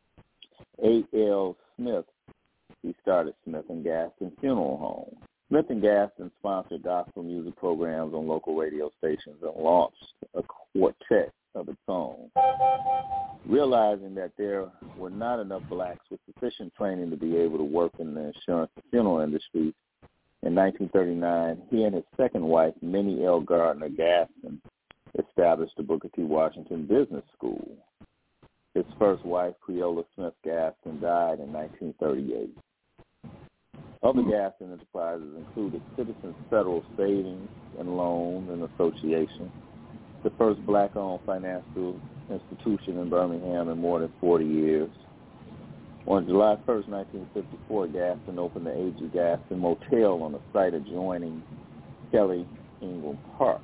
A.L. Smith, he started Smith & Gaston Funeral Home. Smith & Gaston sponsored gospel music programs on local radio stations and launched a quartet of its own. Realizing that there were not enough blacks with sufficient training to be able to work in the insurance and funeral industry, In 1939, he and his second wife, Minnie L. Gardner Gaston, established the Booker T. Washington Business School. His first wife, Creola Smith Gaston, died in 1938. Other Gaston enterprises included Citizens Federal Savings and Loan and Association, the first black-owned financial institution in Birmingham in more than 40 years. On July 1st, 1954, Gaston opened the A.G. Gaston Motel on a site adjoining Kelly Ingram Park.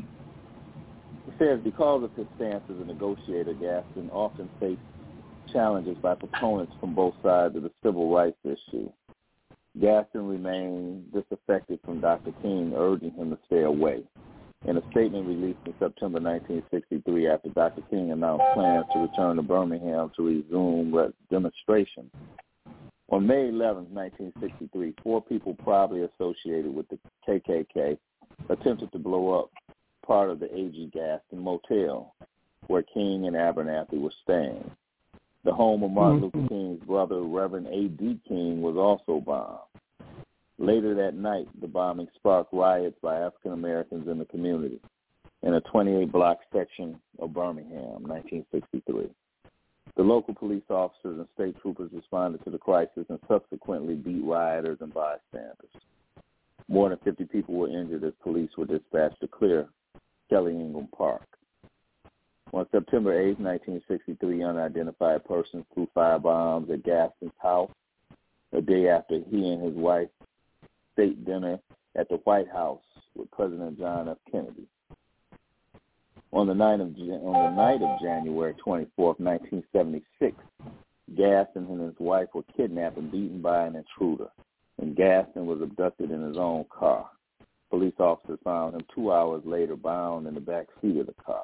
He says because of his stance as a negotiator, Gaston often faced challenges by proponents from both sides of the civil rights issue. Gaston remained disaffected from Dr. King urging him to stay away. In a statement released in September 1963 after Dr. King announced plans to return to Birmingham to resume demonstrations. On May 11, 1963, 4 people probably associated with the KKK attempted to blow up part of the A.G. Gaston Motel, where King and Abernathy were staying. The home of Martin Luther King's brother, Reverend A.D. King, was also bombed. Later that night, the bombing sparked riots by African Americans in the community in a 28-block section of Birmingham, 1963. The local police officers and state troopers responded to the crisis and subsequently beat rioters and bystanders. More than 50 people were injured as police were dispatched to clear Kelly Ingram Park. On September 8, 1963, unidentified persons threw firebombs at Gaston's house a day after he and his wife state dinner at the White House with President John F. Kennedy. On the night of January 24, 1976, Gaston and his wife were kidnapped and beaten by an intruder, and Gaston was abducted in his own car. Police officers found him 2 hours later bound in the back seat of the car.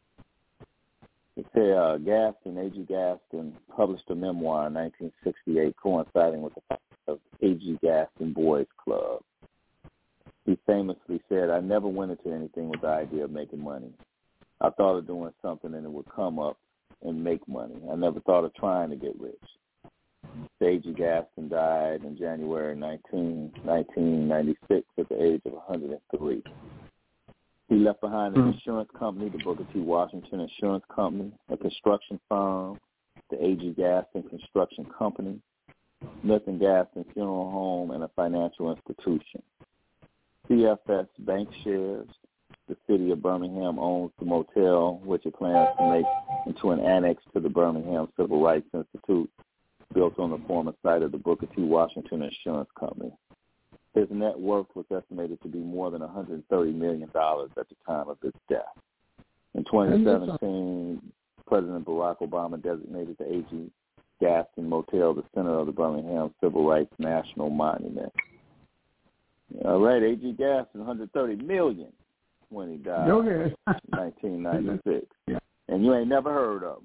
It said Gaston, A.G. Gaston, published a memoir in 1968 coinciding with the fact of A.G. Gaston Boys Club. He famously said, "I never went into anything with the idea of making money. I thought of doing something and it would come up and make money. I never thought of trying to get rich." A.G. Gaston died in January 1996 at the age of 103. He left behind an insurance company, the Booker T. Washington Insurance Company, a construction firm, the A.G. Gaston Construction Company, Smith & Gaston Funeral Home, and a financial institution. CFS Bank shares. The city of Birmingham owns the motel, which it plans to make into an annex to the Birmingham Civil Rights Institute, built on the former site of the Booker T. Washington Insurance Company. His net worth was estimated to be more than $130 million at the time of his death. In 2017, President Barack Obama designated the A.G. Gaston Motel the center of the Birmingham Civil Rights National Monument. All right, A.G. Gaston, $130 million when he died in 1996. Yeah. And you ain't never heard of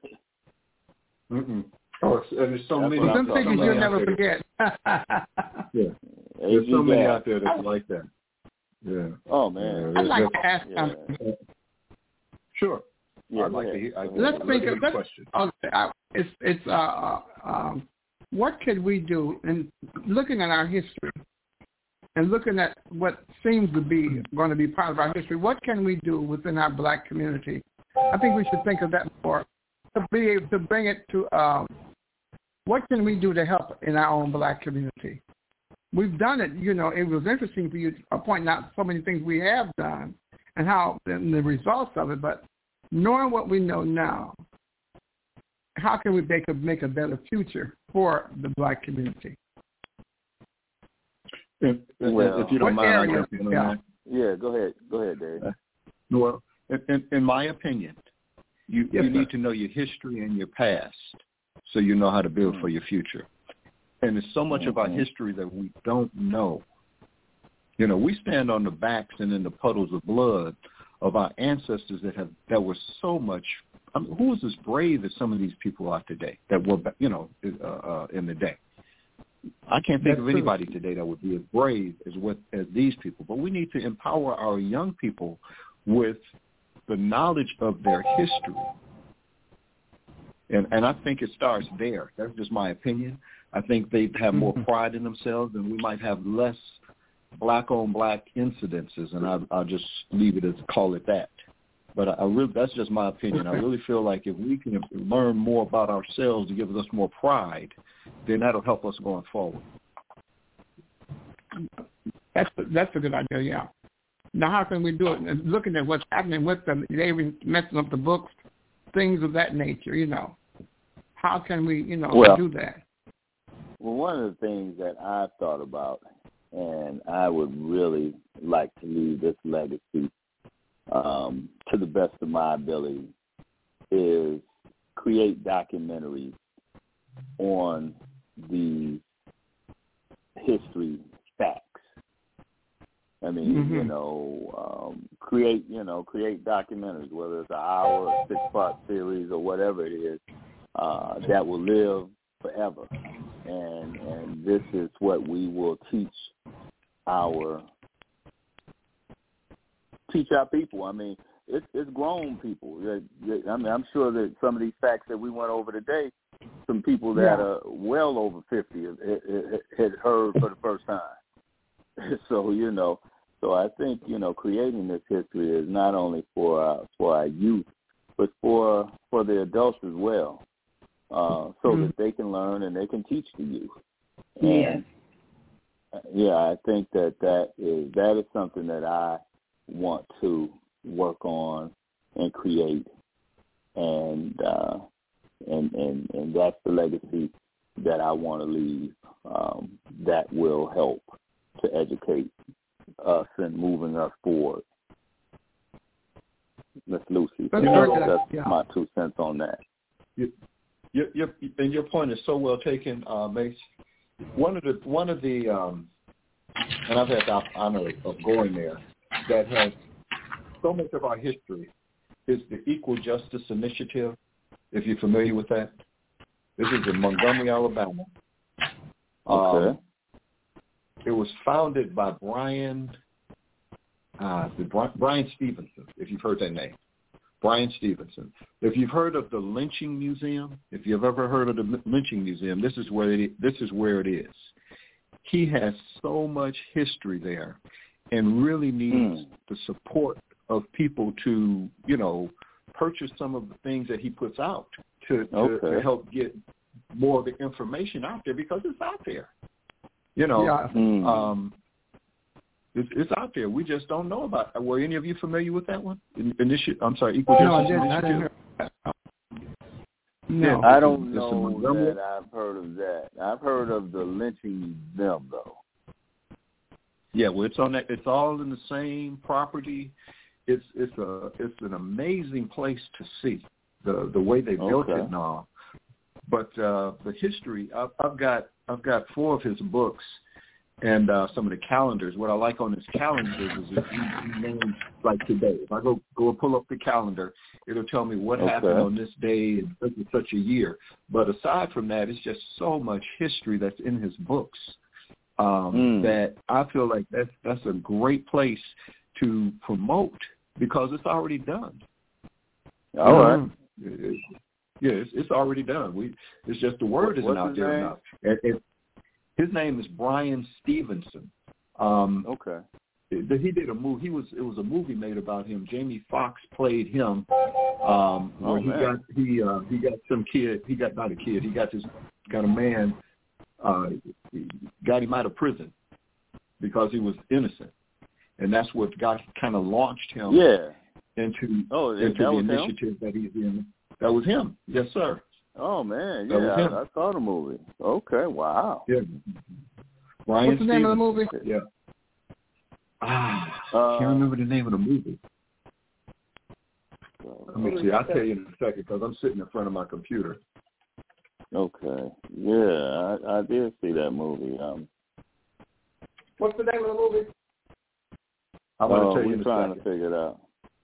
him. Oh, and there's so many. Some figures you'll never forget. Yeah. There's so many out there that's like that. Yeah. Oh, man. I'd like to ask something. Sure. Yeah, I'd like to hear. Let's think of a question. It's what could we do in looking at our history and looking at what seems to be going to be part of our history? What can we do within our black community? I think we should think of that more to be able to bring it to what can we do to help in our own black community? We've done it. You know, it was interesting for you to point out so many things we have done and how and the results of it. But knowing what we know now, how can we make a better future for the black community? If you don't mind, I'll jump in on that. Yeah, go ahead. Go ahead, Dave. Well, in my opinion, you need to know your history and your past so you know how to build for your future. And there's so much of our history that we don't know. You know, we stand on the backs and in the puddles of blood of our ancestors that were so much. I mean, who is as brave as some of these people are today that were, in the day? I can't think of anybody today that would be as brave as these people. But we need to empower our young people with the knowledge of their history. And I think it starts there. That's just my opinion. I think they have more pride in themselves, and we might have less black-on-black incidences, and I'll just leave it as call it that. But that's just my opinion. I really feel like if we can learn more about ourselves to give us more pride, then that'll help us going forward. That's a good idea, yeah. Now, how can we do it? Looking at what's happening with them, they even messing up the books, things of that nature, How can we, do that? Well, one of the things that I've thought about, and I would really like to leave this legacy to the best of my ability, is create documentaries on the history facts. I mean, create documentaries, whether it's an hour or 6-part series or whatever it is, that will live forever. And this is what we will teach our people. I mean, it's grown people. I mean, I'm sure that some of these facts that we went over today, some people that are well over 50 had heard for the first time. So I think, creating this history is not only for our youth, but for the adults as well, so that they can learn and they can teach the youth. And, I think that is something that I want to work on and create, and that's the legacy that I want to leave, that will help to educate us and moving us forward. Miss Lucy, that's my 2 cents on that. Your point is so well taken, Mace. One of the and I've had the honor of going there, that has so much of our history, is the Equal Justice Initiative, if you're familiar with that. This is in Montgomery, Alabama. Okay. It was founded by Brian Stevenson, if you've heard that name. Brian Stevenson. If you've heard of the Lynching Museum, if you've ever heard of the Lynching Museum, this is where it is. He has so much history there, and really needs the support of people to, purchase some of the things that he puts out to help get more of the information out there, because it's out there. It's out there. We just don't know about it. Were any of you familiar with that one? Equal Justice Initiative? I didn't hear that. No. I don't know that I've heard of that. I've heard of the Lynching Museum, though. Yeah, well, it's on that. It's all in the same property. It's an amazing place to see the way they built it and all. But the history, I've got 4 of his books and some of the calendars. What I like on his calendars is if he names, like today. If I go and pull up the calendar, it'll tell me what happened on this day in such a year. But aside from that, it's just so much history that's in his books that I feel like that's a great place to promote, because it's already done. All right. It's already done. It's just the word isn't out there enough. His name is Brian Stevenson. He did a movie. It was a movie made about him. Jamie Foxx played him. Where he got some kid. He got not a kid. He got a man. Got him out of prison because he was innocent, and that's what kind of launched him into the initiative that he's in. That was him. Yes, sir. Oh, man. I saw the movie. Okay, wow. Yeah. What's the name of the movie? Yeah. I can't remember the name of the movie. Let me see. I'll tell you in a second, because I'm sitting in front of my computer. Okay. Yeah, I did see that movie. What's the name of the movie? I'm going to tell you in a second. We're trying to figure it out.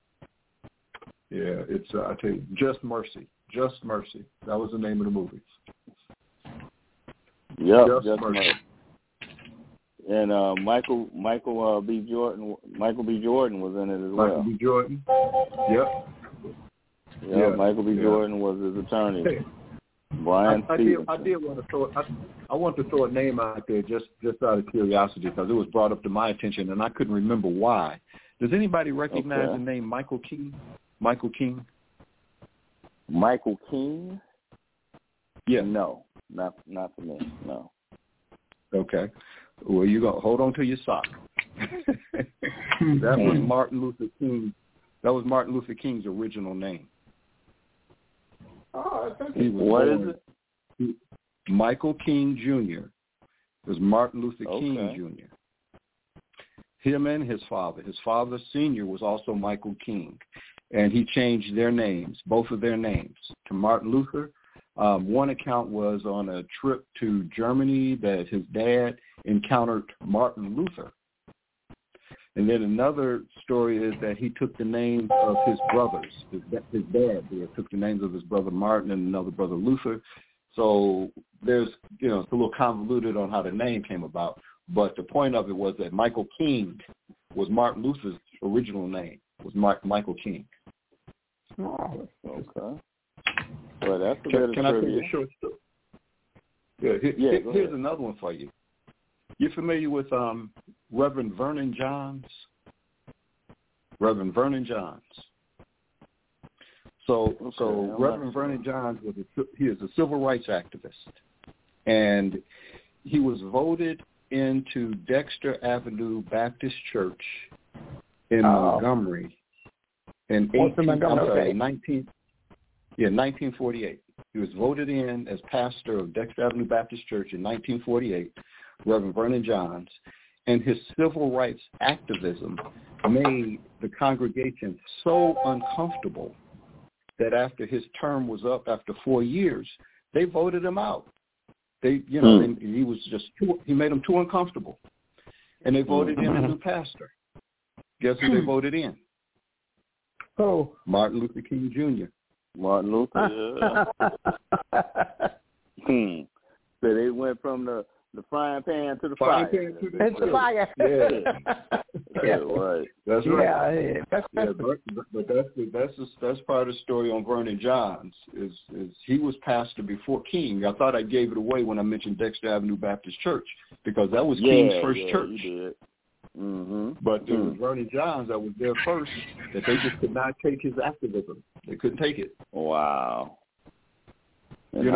Yeah, it's, I tell you, Just Mercy. Just Mercy. That was the name of the movie. Yep, Just Mercy. And Michael B. Jordan was in it as well. Michael B. Jordan. Yep. Yeah, Michael B. Jordan was his attorney. Brian I did want to throw. I want to throw a name out there just out of curiosity because it was brought up to my attention and I couldn't remember why. Does anybody recognize the name Michael King? Michael King. Michael King? Yeah. No, not for me. No. Okay. Well, you go. Hold on to your sock. That was Martin Luther King. That was Martin Luther King's original name. Oh, what is it? Michael King Jr. It was Martin Luther King Jr. Him and his father. His father, Sr., was also Michael King. And he changed their names, both of their names, to Martin Luther. One account was on a trip to Germany that his dad encountered Martin Luther. And then another story is that he took the names of his brothers. His dad took the names of his brother Martin and another brother Luther. So there's, it's a little convoluted on how the name came about. But the point of it was that Michael King was Martin Luther's original name, was Michael King. Oh, okay. Well, that's a Can I tell you a short story? Here's another one for you. You familiar with Reverend Vernon Johns? Reverend Vernon Johns. So Reverend Vernon Johns he is a civil rights activist, and he was voted into Dexter Avenue Baptist Church in Montgomery in 1948. He was voted in as pastor of Dexter Avenue Baptist Church in 1948, Reverend Vernon Johns, and his civil rights activism made the congregation so uncomfortable that after his term was up after 4 years, they voted him out. He made them too uncomfortable, and they voted in a new pastor. Guess who they voted in? Oh, Martin Luther King Jr. Martin Luther. Yeah. So they went from the frying pan to the fire. It's the fire. Yeah, right. That's right. Yeah, that's part of the story on Vernon Johns. Is he was pastor before King. I thought I gave it away when I mentioned Dexter Avenue Baptist Church because that was King's first church. You did. Mm-hmm. But it was Vernon Johns that was there first. That they just could not take his activism. They couldn't take it. Wow. And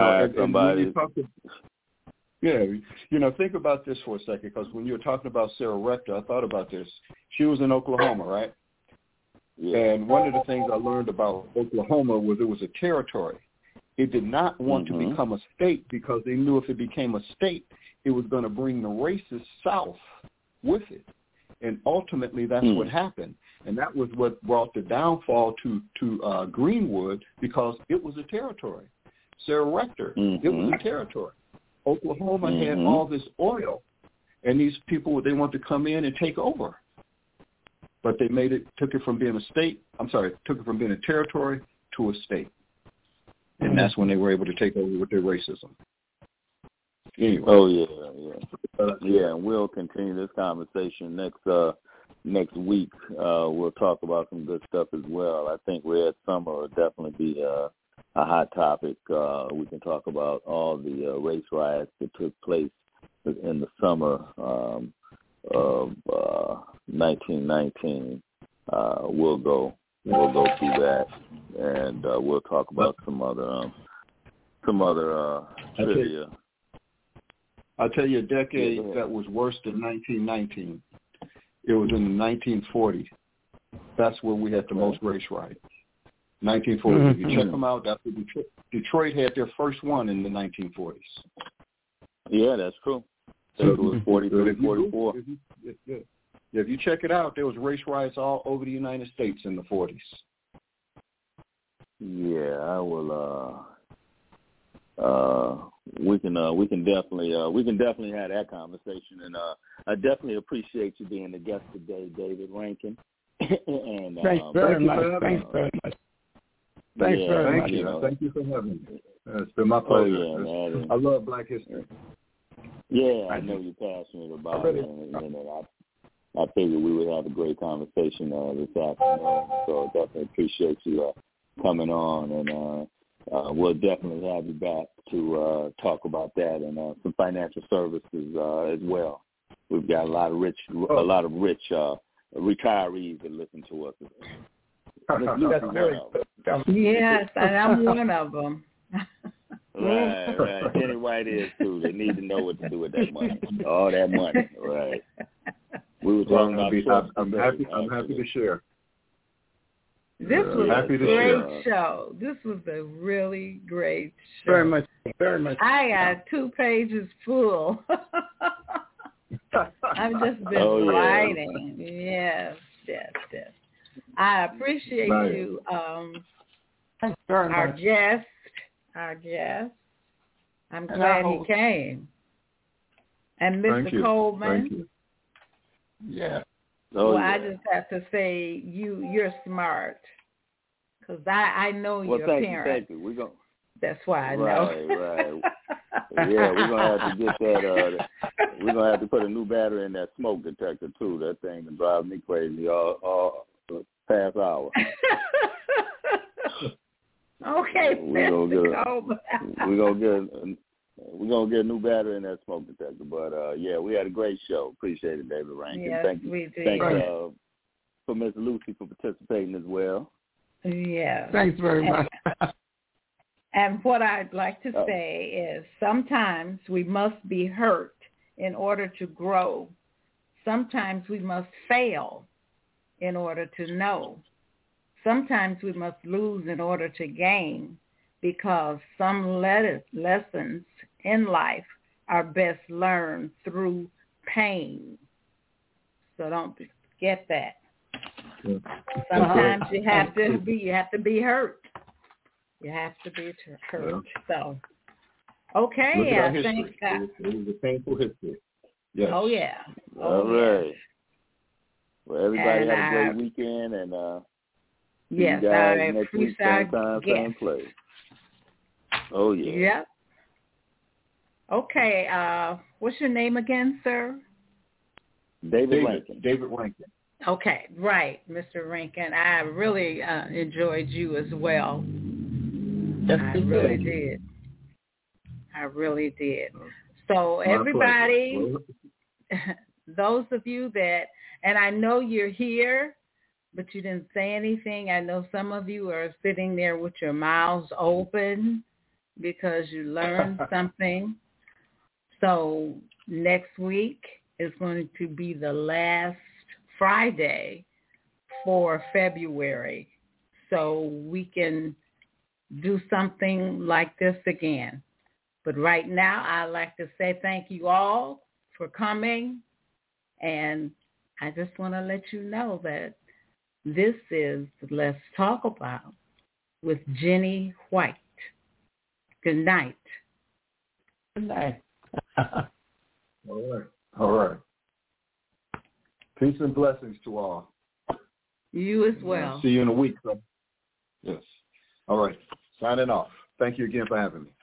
think about this for a second, because when you were talking about Sarah Rector, I thought about this. She was in Oklahoma, right? Yeah. And one of the things I learned about Oklahoma was it was a territory. It did not want to become a state because they knew if it became a state, it was going to bring the racists south with it. And ultimately, that's what happened. And that was what brought the downfall to Greenwood, because it was a territory. Sarah Rector, it was a territory. Oklahoma had all this oil, and these people, they want to come in and take over. But they took it from being a territory to a state. And that's when they were able to take over with their racism. Anyway. Oh, yeah. And we'll continue this conversation next week. We'll talk about some good stuff as well. I think Red Summer will definitely be a hot topic. We can talk about all the race riots that took place in the summer of 1919. We'll go through that, and we'll talk about some other trivia. I'll tell you a decade that was worse than 1919. It was in the 1940s. That's where we had the most race riots. 1940s. If you check them out, that's what Detroit had their first one in the 1940s. Yeah, that's true. I think it was 43, 44. If you check it out, there was race riots all over the United States in the 40s. Yeah, I will. We can definitely have that conversation, and I definitely appreciate you being the guest today, David Rankin. And thanks very much. Thanks very much. Thank you for having me. It's been my pleasure. I love Black history. Yeah, I know you're passionate about it, and I figured we would have a great conversation this afternoon. So I definitely appreciate you coming on we'll definitely have you back to talk about that and some financial services as well. We've got a lot of rich retirees that listen to us. Yes, and I'm one of them. Right. Jenny White is too. They need to know what to do with that money. All that money, right? We were talking about. I'm happy to share. This was a great show. This was a really great show. Very much. I got 2 pages full. I've just been writing. Yes. I appreciate you, our guest. I'm glad he came. And Mr. Coleman. Thank you. Yeah. I just have to say you're smart, because I know your parents. Thank you. We're gonna. That's why I know. Right. Yeah, we're gonna have to get that. We're gonna have to put a new battery in that smoke detector too. That thing can drive me crazy all past hour. Okay, we're gonna get a new battery in that smoke detector. But we had a great show. Appreciate it, David Rankin. Yes, Thank you. We did. Thanks for Ms. Lucy for participating as well. Yeah. Thanks very much. And what I'd like to say is sometimes we must be hurt in order to grow. Sometimes we must fail in order to know. Sometimes we must lose in order to gain, because some lessons in life are best learned through pain. So don't forget that. Sometimes you have to be hurt. You have to be hurt. So, okay, I think it was a painful history. Yes. Oh yeah. All right. Well, everybody have a great weekend, and yes, you I guys next week, appreciate same time, same place. Oh yeah. Yep. Okay. What's your name again, sir? David Rankin. David Rankin. Okay, right, Mr. Rankin. I really enjoyed you as well. Yes, I really did. So everybody, those of you that, and I know you're here, but you didn't say anything. I know some of you are sitting there with your mouths open because you learned something. So next week is going to be the last Friday for February. So we can do something like this again. But right now, I'd like to say thank you all for coming. And I just want to let you know that this is Let's Talk About with Jenny White. Good night. Good night. All right. Peace and blessings to all. You as well. See you in a week. Yes. All right. Signing off. Thank you again for having me.